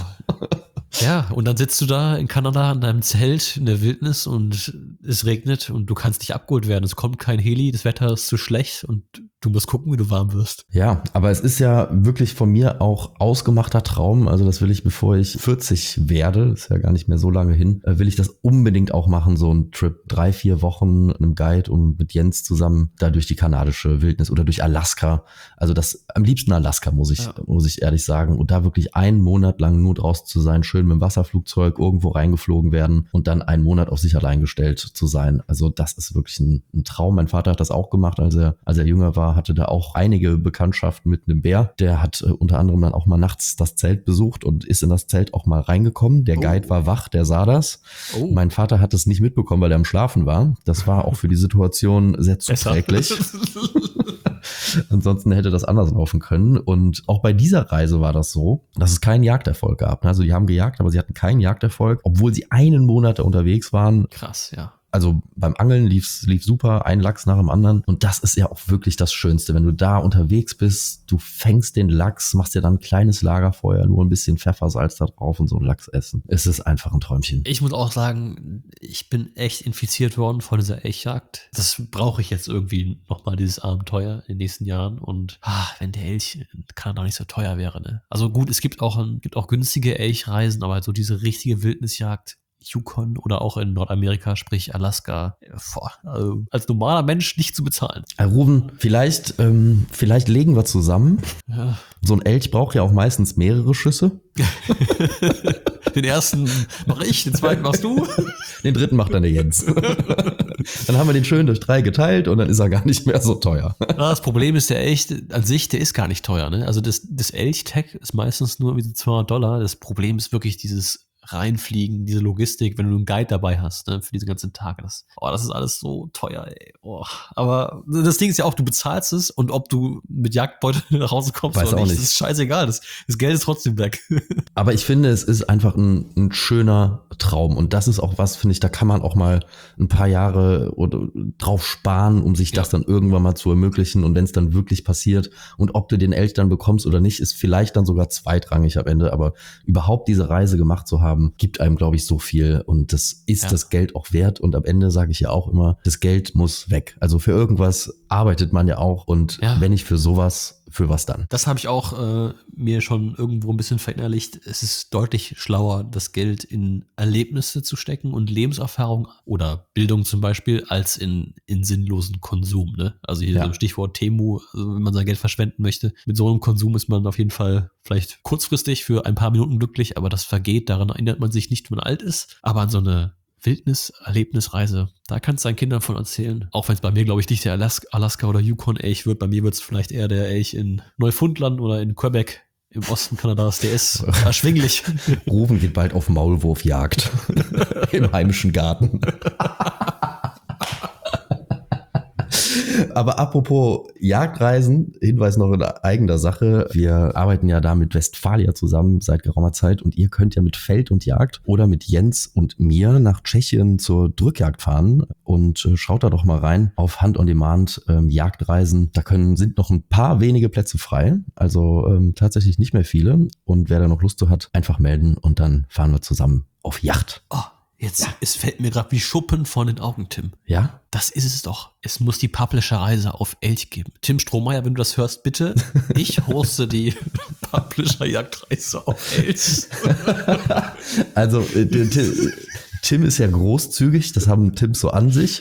Ja, und dann sitzt du da in Kanada in deinem Zelt in der Wildnis und es regnet und du kannst nicht abgeholt werden. Es kommt kein Heli, das Wetter ist zu schlecht und du musst gucken, wie du warm wirst. Ja, aber es ist ja wirklich von mir auch ausgemachter Traum. Also das will ich, bevor ich 40 werde, ist ja gar nicht mehr so lange hin, will ich das unbedingt auch machen, so ein Trip 3-4 Wochen einem Guide und mit Jens zusammen da durch die kanadische Wildnis oder durch Alaska. Also das am liebsten Alaska, muss ich ehrlich sagen. Und da wirklich einen Monat lang nur draußen zu sein, schön mit dem Wasserflugzeug irgendwo reingeflogen werden und dann einen Monat auf sich allein gestellt zu sein. Also das ist wirklich ein Traum. Mein Vater hat das auch gemacht, als er jünger war, hatte da auch einige Bekanntschaften mit einem Bär. Der hat unter anderem dann auch mal nachts das Zelt besucht und ist in das Zelt auch mal reingekommen. Der Guide war wach, der sah das. Mein Vater hat es nicht mitbekommen, weil er am Schlafen war. Das war auch für die Situation sehr zuträglich. Ansonsten hätte das anders laufen können. Und auch bei dieser Reise war das so, dass es keinen Jagderfolg gab. Also die haben gejagt, aber sie hatten keinen Jagderfolg, obwohl sie einen Monat unterwegs waren. Krass, ja. Also beim Angeln lief super, ein Lachs nach dem anderen. Und das ist ja auch wirklich das Schönste, wenn du da unterwegs bist, du fängst den Lachs, machst dir dann ein kleines Lagerfeuer, nur ein bisschen Pfeffersalz da drauf und so einen Lachs essen. Es ist einfach ein Träumchen. Ich muss auch sagen, ich bin echt infiziert worden von dieser Elchjagd. Das brauche ich jetzt irgendwie nochmal, dieses Abenteuer in den nächsten Jahren. Und wenn der Elch kann doch nicht so teuer wäre, ne? Also gut, es gibt auch günstige Elchreisen, aber so diese richtige Wildnisjagd, Yukon oder auch in Nordamerika, sprich Alaska, also als normaler Mensch nicht zu bezahlen. Ruben, vielleicht legen wir zusammen. Ja. So ein Elch braucht ja auch meistens mehrere Schüsse. Den ersten mache ich, den zweiten machst du. Den dritten macht dann der Jens. Dann haben wir den schön durch 3 geteilt und dann ist er gar nicht mehr so teuer. Das Problem ist, der Elch an sich, der ist gar nicht teuer, ne? Also das Elch-Tag ist meistens nur wie so $200. Das Problem ist wirklich dieses Reinfliegen, diese Logistik, wenn du einen Guide dabei hast, ne, für diese ganzen Tage. Das ist alles so teuer, ey. Aber das Ding ist ja auch, du bezahlst es und ob du mit Jagdbeute nach Hause kommst Weiß oder auch nicht, nicht. das ist scheißegal. Das Geld ist trotzdem weg. Aber ich finde, es ist einfach ein schöner Traum. Und das ist auch was, finde ich, da kann man auch mal ein paar Jahre oder drauf sparen, um sich das dann irgendwann mal zu ermöglichen. Und wenn es dann wirklich passiert und ob du den Elch dann bekommst oder nicht, ist vielleicht dann sogar zweitrangig am Ende. Aber überhaupt diese Reise gemacht zu haben, gibt einem, glaube ich, so viel. Und das ist das Geld auch wert. Und am Ende sage ich ja auch immer, das Geld muss weg. Also für irgendwas arbeitet man ja auch. Und wenn nicht für sowas, für was dann? Das habe ich auch mir schon irgendwo ein bisschen verinnerlicht. Es ist deutlich schlauer, das Geld in Erlebnisse zu stecken und Lebenserfahrung oder Bildung zum Beispiel, als in sinnlosen Konsum. Ne? Also hier so ein Stichwort Temu, also wenn man sein Geld verschwenden möchte. Mit so einem Konsum ist man auf jeden Fall vielleicht kurzfristig für ein paar Minuten glücklich, aber das vergeht. Daran erinnert man sich nicht, wenn man alt ist. Aber an so eine Wildnis-Erlebnisreise, da kannst du deinen Kindern von erzählen. Auch wenn es bei mir, glaube ich, nicht der Alaska- oder Yukon-Elch wird. Bei mir wird es vielleicht eher der Elch in Neufundland oder in Quebec im Osten Kanadas. Der ist erschwinglich. Ruben geht bald auf Maulwurfjagd im heimischen Garten. Aber apropos Jagdreisen, Hinweis noch in eigener Sache. Wir arbeiten ja da mit Westfalia zusammen seit geraumer Zeit und ihr könnt ja mit Feld und Jagd oder mit Jens und mir nach Tschechien zur Drückjagd fahren und schaut da doch mal rein auf Hunt on Demand Jagdreisen. Da sind noch ein paar wenige Plätze frei, also tatsächlich nicht mehr viele. Und wer da noch Lust zu hat, einfach melden und dann fahren wir zusammen auf Yacht. Es fällt mir gerade wie Schuppen von den Augen, Tim. Ja? Das ist es doch. Es muss die Publisher-Reise auf Elch geben. Tim Strohmeier, wenn du das hörst, bitte. Ich hoste die Publisher-Jagdreise auf Elch. Also, Tim ist ja großzügig, das haben Tims so an sich.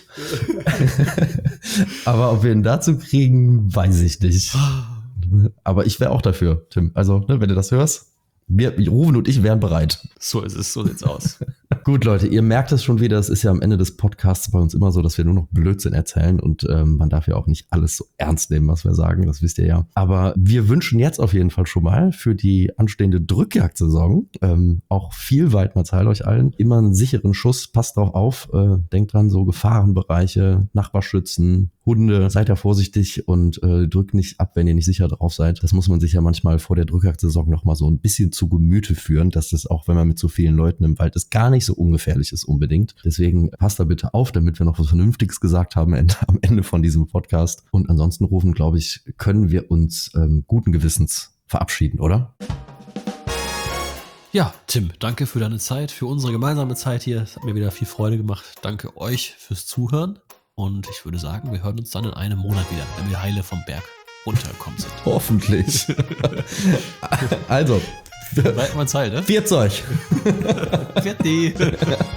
Aber ob wir ihn dazu kriegen, weiß ich nicht. Aber ich wäre auch dafür, Tim. Also, wenn du das hörst, Ruben und ich wären bereit. So ist es, so sieht's aus. Gut, Leute, ihr merkt es schon wieder, es ist ja am Ende des Podcasts bei uns immer so, dass wir nur noch Blödsinn erzählen und man darf ja auch nicht alles so ernst nehmen, was wir sagen, das wisst ihr ja. Aber wir wünschen jetzt auf jeden Fall schon mal für die anstehende Drückjagdsaison auch viel Weidmannsheil euch allen. Immer einen sicheren Schuss, passt drauf auf, denkt dran, so Gefahrenbereiche, Nachbarschützen, Hunde, seid da vorsichtig und drückt nicht ab, wenn ihr nicht sicher drauf seid. Das muss man sich ja manchmal vor der Drückjagdsaison nochmal so ein bisschen zu Gemüte führen, dass das auch, wenn man mit so vielen Leuten im Wald ist, gar nicht so ungefährlich ist unbedingt. Deswegen passt da bitte auf, damit wir noch was Vernünftiges gesagt haben am Ende von diesem Podcast. Und ansonsten, Rufen, glaube ich, können wir uns guten Gewissens verabschieden, oder? Ja, Tim, danke für deine Zeit, für unsere gemeinsame Zeit hier. Es hat mir wieder viel Freude gemacht. Danke euch fürs Zuhören. Und ich würde sagen, wir hören uns dann in einem Monat wieder, wenn wir heile vom Berg runtergekommen sind. Hoffentlich. Also, Weidmannsheil, ne? Pfiat euch. Pfiat die.